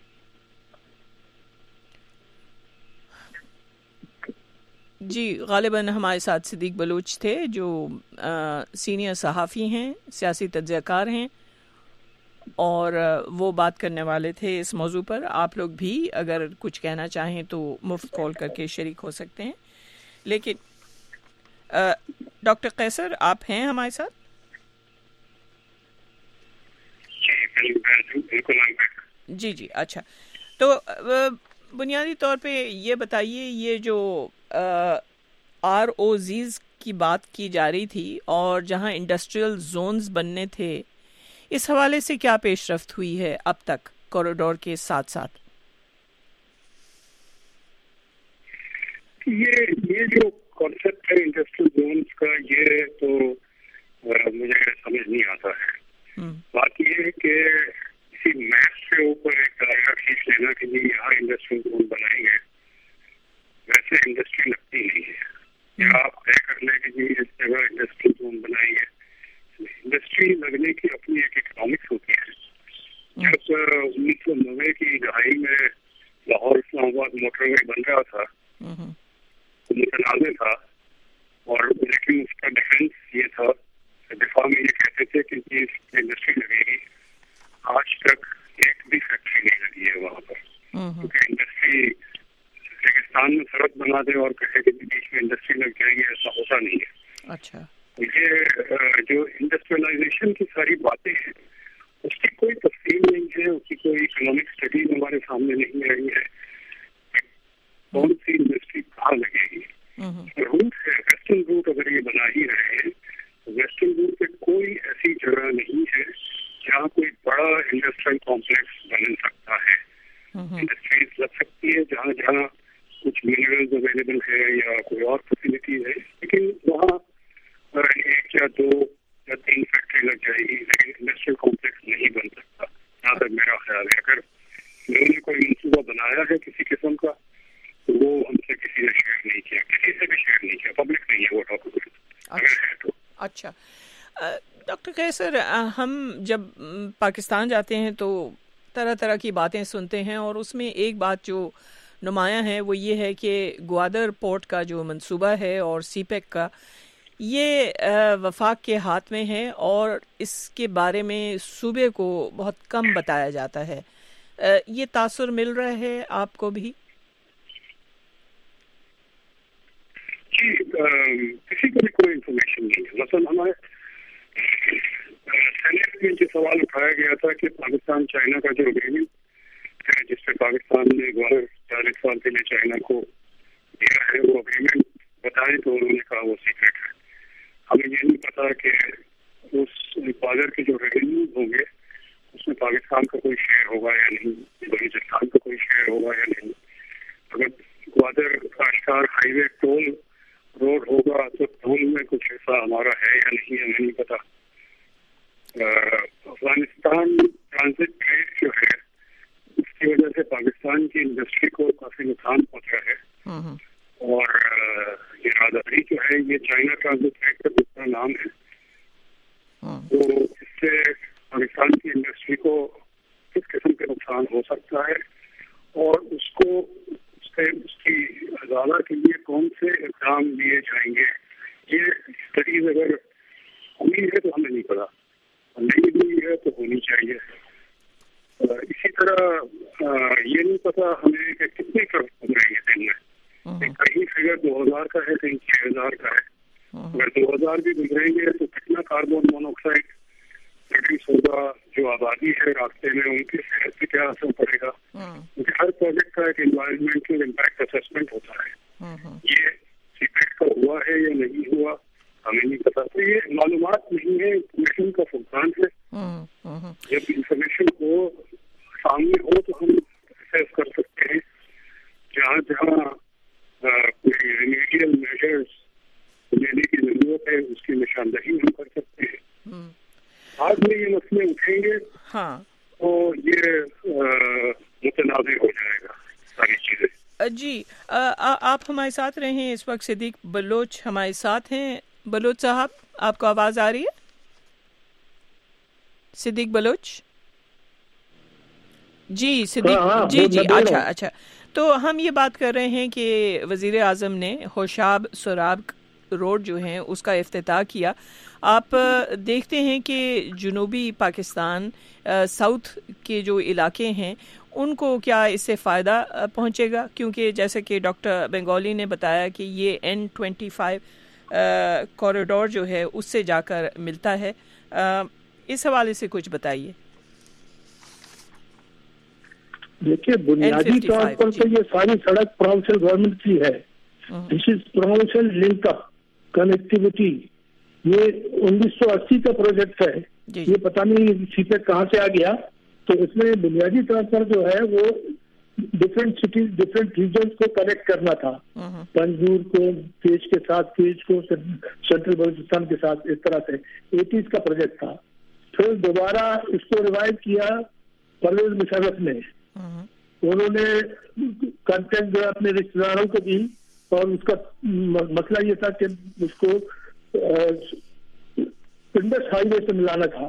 جی غالباً ہمارے ساتھ صدیق بلوچ تھے جو سینئر صحافی ہیں, سیاسی تجزیہ کار ہیں, اور وہ بات کرنے والے تھے اس موضوع پر. آپ لوگ بھی اگر کچھ کہنا چاہیں تو مفت کال کر کے شریک ہو سکتے ہیں. لیکن ڈاکٹر قیصر آپ ہیں ہمارے ساتھ؟ جی جی اچھا. تو بنیادی طور پہ یہ بتائیے, یہ جو آر او زیز کی بات کی جا رہی تھی اور جہاں انڈسٹریل زونز بننے تھے, اس حوالے سے کیا پیش رفت ہوئی ہے اب تک کوریڈور کے ساتھ ساتھ؟ یہ یہ جو کانسیپٹ ہے انڈسٹریل زونز کا, یہ تو مجھے سمجھ نہیں آتا ہے. بات یہ ہے کہ کسی میپ سے اوپر ایک دائرہ کھینچ لینا کہ جی یہاں انڈسٹریل زون بنائیں گے, ویسے انڈسٹری لگتی نہیں ہے. یا آپ طے کر لیں کہ جی اس جگہ انڈسٹریل زون بنائیں گے. انڈسٹری لگنے کی اپنی ایک اکنامکس ہوتی ہے. جب انیس سو نوے کی دہائی میں لاہور اسلام آباد موٹر وے بن رہا تھا تو متنازع تھا, اور لیکن اس کا ڈیفینس یہ تھا, دفاع میں یہ کہتے تھے کہ جی انڈسٹری لگے گی. آج تک ایک بھی فیکٹری نہیں لگی ہے وہاں پر, کیونکہ انڈسٹری ریگستان میں سڑک بنا دے اور کہے کہ بیچ میں انڈسٹری لگ جائے گی, ایسا ہوتا نہیں ہے. اچھا, یہ جو انڈسٹریلائزیشن کی ساری باتیں ہیں اس کی کوئی تفصیل نہیں ہے, اس کی کوئی اکنامک اسٹڈیز ہمارے سامنے نہیں رہی ہے. کون سی انڈسٹری کہاں لگے گی؟ روٹ ہے ویسٹرن روٹ, اگر یہ بنا ہی رہے ہیں تو ویسٹرن روٹ پہ کوئی ایسی جگہ نہیں ہے جہاں کوئی بڑا انڈسٹریل کمپلیکس بن سکتا ہے. انڈسٹریز لگ سکتی ہے جہاں جہاں کچھ منرلز اویلیبل ہے یا کوئی اور فیسلٹیز ہے, لیکن وہاں ایک یا دو یا تین فیکٹری لگ جائے گی, لیکن انڈسٹریل کمپلیکس نہیں بن سکتا جہاں تک میرا خیال ہے. اگر لوگوں نے کوئی منصوبہ بنایا ہے کسی قسم کا تو وہ ہم سے کسی نے شیئر نہیں کیا, کسی سے بھی شیئر نہیں کیا, پبلک نہیں ہے وہ ڈاکومنٹ اگر ہے تو. اچھا ڈاکٹر قیصر, ہم جب پاکستان جاتے ہیں تو طرح طرح کی باتیں سنتے ہیں, اور اس میں ایک بات جو نمایاں ہے وہ یہ ہے کہ گوادر پورٹ کا جو منصوبہ ہے اور سی پیک کا, یہ وفاق کے ہاتھ میں ہے اور اس کے بارے میں صوبے کو بہت کم بتایا جاتا ہے. یہ تاثر مل رہا ہے آپ کو بھی؟ جی کسی کو بھی کوئی انفارمیشن نہیں ہے. مثلا ہمارے سینیٹ میں جو سوال اٹھایا گیا تھا کہ پاکستان چائنا کا جو اگریمنٹ ہے جس پہ پاکستان نے گوادر چالیس سال کے لیے چائنا کو دیا ہے, وہ اگریمنٹ بتائیں تو انہوں نے کہا وہ سیکرٹ ہے. ہمیں یہ نہیں پتا کہ اس گوادر کے جو ریونیوز ہوں گے اس میں پاکستان کا کوئی شیئر ہوگا یا نہیں, بلوچستان کا کوئی شیئر ہوگا یا نہیں. اگر Gwadar Kashgar highway toll road ہوگا تو ٹول میں کچھ ایسا ہمارا ہے یا نہیں, ہمیں نہیں پتا. افغانستان ٹرانزٹ ٹریڈ جو ہے اس کی وجہ سے پاکستان کی انڈسٹری کو کافی نقصان پہنچا ہے, اور یہ راداری جو ہے یہ چائنا ٹرانزٹ ایکٹ کا دوسرا نام ہے. تو اس سے پاکستان کی انڈسٹری کو کس قسم کے نقصان ہو سکتا ہے اور اس کو اس سے اس کی ازالہ کے لیے کون سے اقدام لیے جائیں گے, یہ اسٹڈیز اگر ہوئی ہے تو ہمیں نہیں پتا, نہیں ہوئی ہے تو ہونی چاہیے. اسی طرح یہ نہیں پتا ہمیں کہ کتنے ٹرک بن رہے ہیں دن میں, کہیں فگر دو ہزار کا ہے کہیں چھ ہزار کا ہے. اگر دو ہزار بھی گزریں گے تو کتنا کاربن مونوکسائڈ پروڈیوس ہوگا, جو آبادی ہے راستے میں ان کی صحت پہ کیا اثر پڑے گا, کیونکہ ہر پروجیکٹ کا ایک انوائرمنٹل امپیکٹ اسسمنٹ ہوتا ہے. یہ سی پیک کا ہوا ہے یا نہیں ہوا ہمیں نہیں پتا. تو یہ معلومات نہیں ہے, انفارمیشن کا فقدان ہے. جب انفارمیشن کو سامنے ہو تو ہم اسیس کر سکتے ہیں. جہاں جہاں کوئی ریمیڈیل میجرز لینے کی ضرورت ہے اس کی نشاندہی ہم کر سکتے ہیں. بعد میں یہ مسئلے اٹھیں گے تو یہ متنازع ہو جائے گا ساری چیزیں. جی آپ ہمارے ساتھ رہے ہیں اس وقت. صدیق بلوچ ہمارے ساتھ ہیں. بلوچ صاحب آپ کو آواز آ رہی ہے؟ صدیق بلوچ جی صدیق جی جی اچھا اچھا تو ہم یہ بات کر رہے ہیں کہ وزیر اعظم نے ہوشاب سوراب روڈ جو ہیں اس کا افتتاح کیا. آپ دیکھتے ہیں کہ جنوبی پاکستان ساؤتھ کے جو علاقے ہیں ان کو کیا اس سے فائدہ پہنچے گا؟ کیونکہ جیسے کہ ڈاکٹر بنگالی نے بتایا کہ یہ این ٹوینٹی فائیو کوریڈور جو ہے اس سے جا کر ملتا ہے. اس حوالے سے کچھ بتائیے. دیکھیے بنیادی طور پر تو یہ ساری سڑک پروونشل گورنمنٹ کی ہے. This is provincial link up connectivity. یہ انیس سو اسی کا پروجیکٹ ہے. یہ پتہ نہیں سی پیک کہاں سے آ گیا. تو اس میں بنیادی طور پر جو ہے وہ ڈفرینٹ سٹیز ڈفرینٹ ریجنس کو کنیکٹ کرنا تھا. پنجور کو پیج کے ساتھ پیج کو سینٹرل بلوچستان کے ساتھ اس طرح سے ایٹیز کا پروجیکٹ تھا. پھر دوبارہ اس کو ریوائو کیا پرویز مشرف نے. انہوں نے کنٹینٹ جو ہے اپنے رشتے داروں کو دی اور اس کا مسئلہ یہ تھا کہ اس کو انڈس ہائی وے سے ملانا تھا.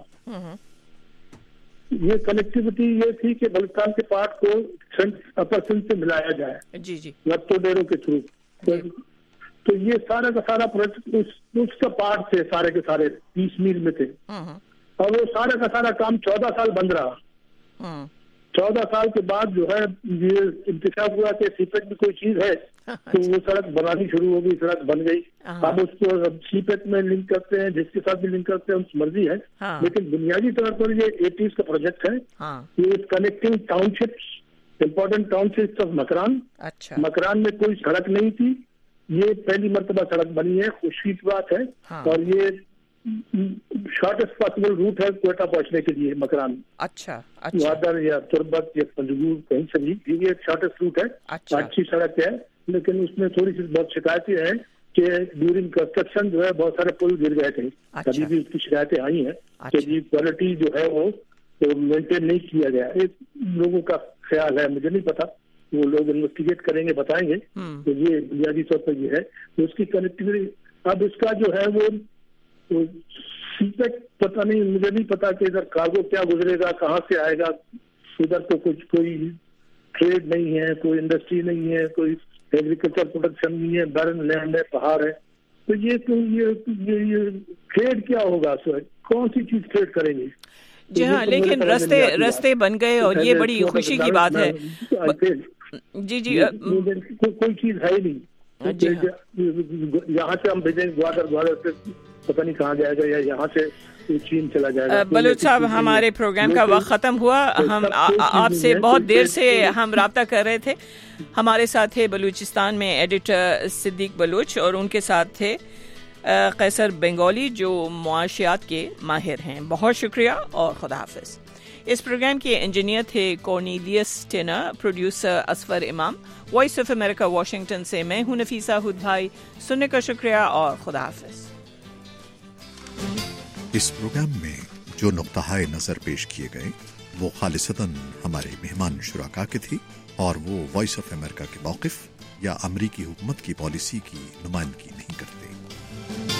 یہ کنیکٹیوٹی یہ تھی کہ بلوچستان کے پارٹ کو اپر سندھ سے ملایا جائے جی جی ربطوں ڈیروں کے تھرو. تو یہ سارا کا سارا پروجیکٹ اس کا پارٹ تھے, سارے کے سارے تیس میل میں تھے. اور وہ سارا کا سارا کام چودہ سال بند رہا. چودہ سال کے بعد جو ہے یہ انتخاب ہوا کہ سی پیک میں کوئی چیز ہے تو وہ سڑک بنانی شروع ہو گئی. سڑک بن گئی. اب اس کو سی پیک میں لنک کرتے ہیں, جس کے ساتھ بھی لنک کرتے ہیں اس مرضی ہے. لیکن بنیادی طور پر یہ ایٹیز کا پروجیکٹ ہے. یہ connecting townships, important townships of Makran. Makran میں کوئی سڑک نہیں تھی. یہ پہلی مرتبہ سڑک بنی ہے. خوشی کی بات ہے. اور یہ شارٹیسٹ پاسبل روٹ ہے کوئٹہ پہنچنے کے لیے مکران. اچھا وادر یا تربت یا پنجگور کہیں سے بھی یہ شارٹیسٹ روٹ ہے. اچھی سڑک ہے. لیکن اس میں تھوڑی سی بہت شکایتیں ہیں کہ ڈیورنگ کنسٹرکشن جو ہے بہت سارے پل گر گئے تھے. کبھی بھی اس کی شکایتیں آئی ہیں کہ جی کوالٹی جو ہے وہ مینٹین نہیں کیا گیا. ایک لوگوں کا خیال ہے, مجھے نہیں پتا, وہ لوگ انویسٹیگیٹ کریں گے بتائیں گے. تو یہ بنیادی طور پر یہ ہے. اس کی کنیکٹیوٹی اب اس کا جو ہے وہ سی پیک پتہ نہیں, مجھے نہیں پتا کہ ادھر کارگو کیا گزرے گا, کہاں سے آئے گا. ادھر تو کچھ کوئی ٹریڈ نہیں ہے, کوئی انڈسٹری نہیں ہے, کوئی ایگریکلچر پروڈکشن نہیں ہے, بیرن لینڈ ہے, پہاڑ ہے. تو یہ تو یہ ٹریڈ کیا ہوگا, کون سی چیز ٹریڈ کریں گے. جی ہاں, لیکن رستے رستے بن گئے اور یہ بڑی خوشی کی بات ہے. جی جی کوئی چیز ہے ہی نہیں. یہاں سے ہم بھیجیں گوادر, گوادر سے پتہ نہیں کہاں جائے گا, یا یہاں سے چین چلا جائے گا. بلوچ صاحب ہمارے پروگرام کا وقت ختم ہوا. ہم آپ سے بہت دیر سے ہم رابطہ کر رہے تھے. ہمارے ساتھ تھے بلوچستان میں ایڈیٹر صدیق بلوچ اور ان کے ساتھ تھے قیصر بنگالی جو معاشیات کے ماہر ہیں. بہت شکریہ اور خدا حافظ. اس پروگرام کے انجینئر تھے Cornelius Tanner, producer Asfar Imam. Voice of America Washington سے میں ہوں نفیسہ ہود بھائی. سننے کا شکریہ اور خدا حافظ. اس پروگرام میں جو نقطہ نظر پیش کیے گئے وہ خالصتاً ہمارے مہمان شرکا کے تھی اور وہ وائس آف امریکہ کے موقف या अमरीकी हुकूमत की पॉलिसी की नुमाइंदगी नहीं करते।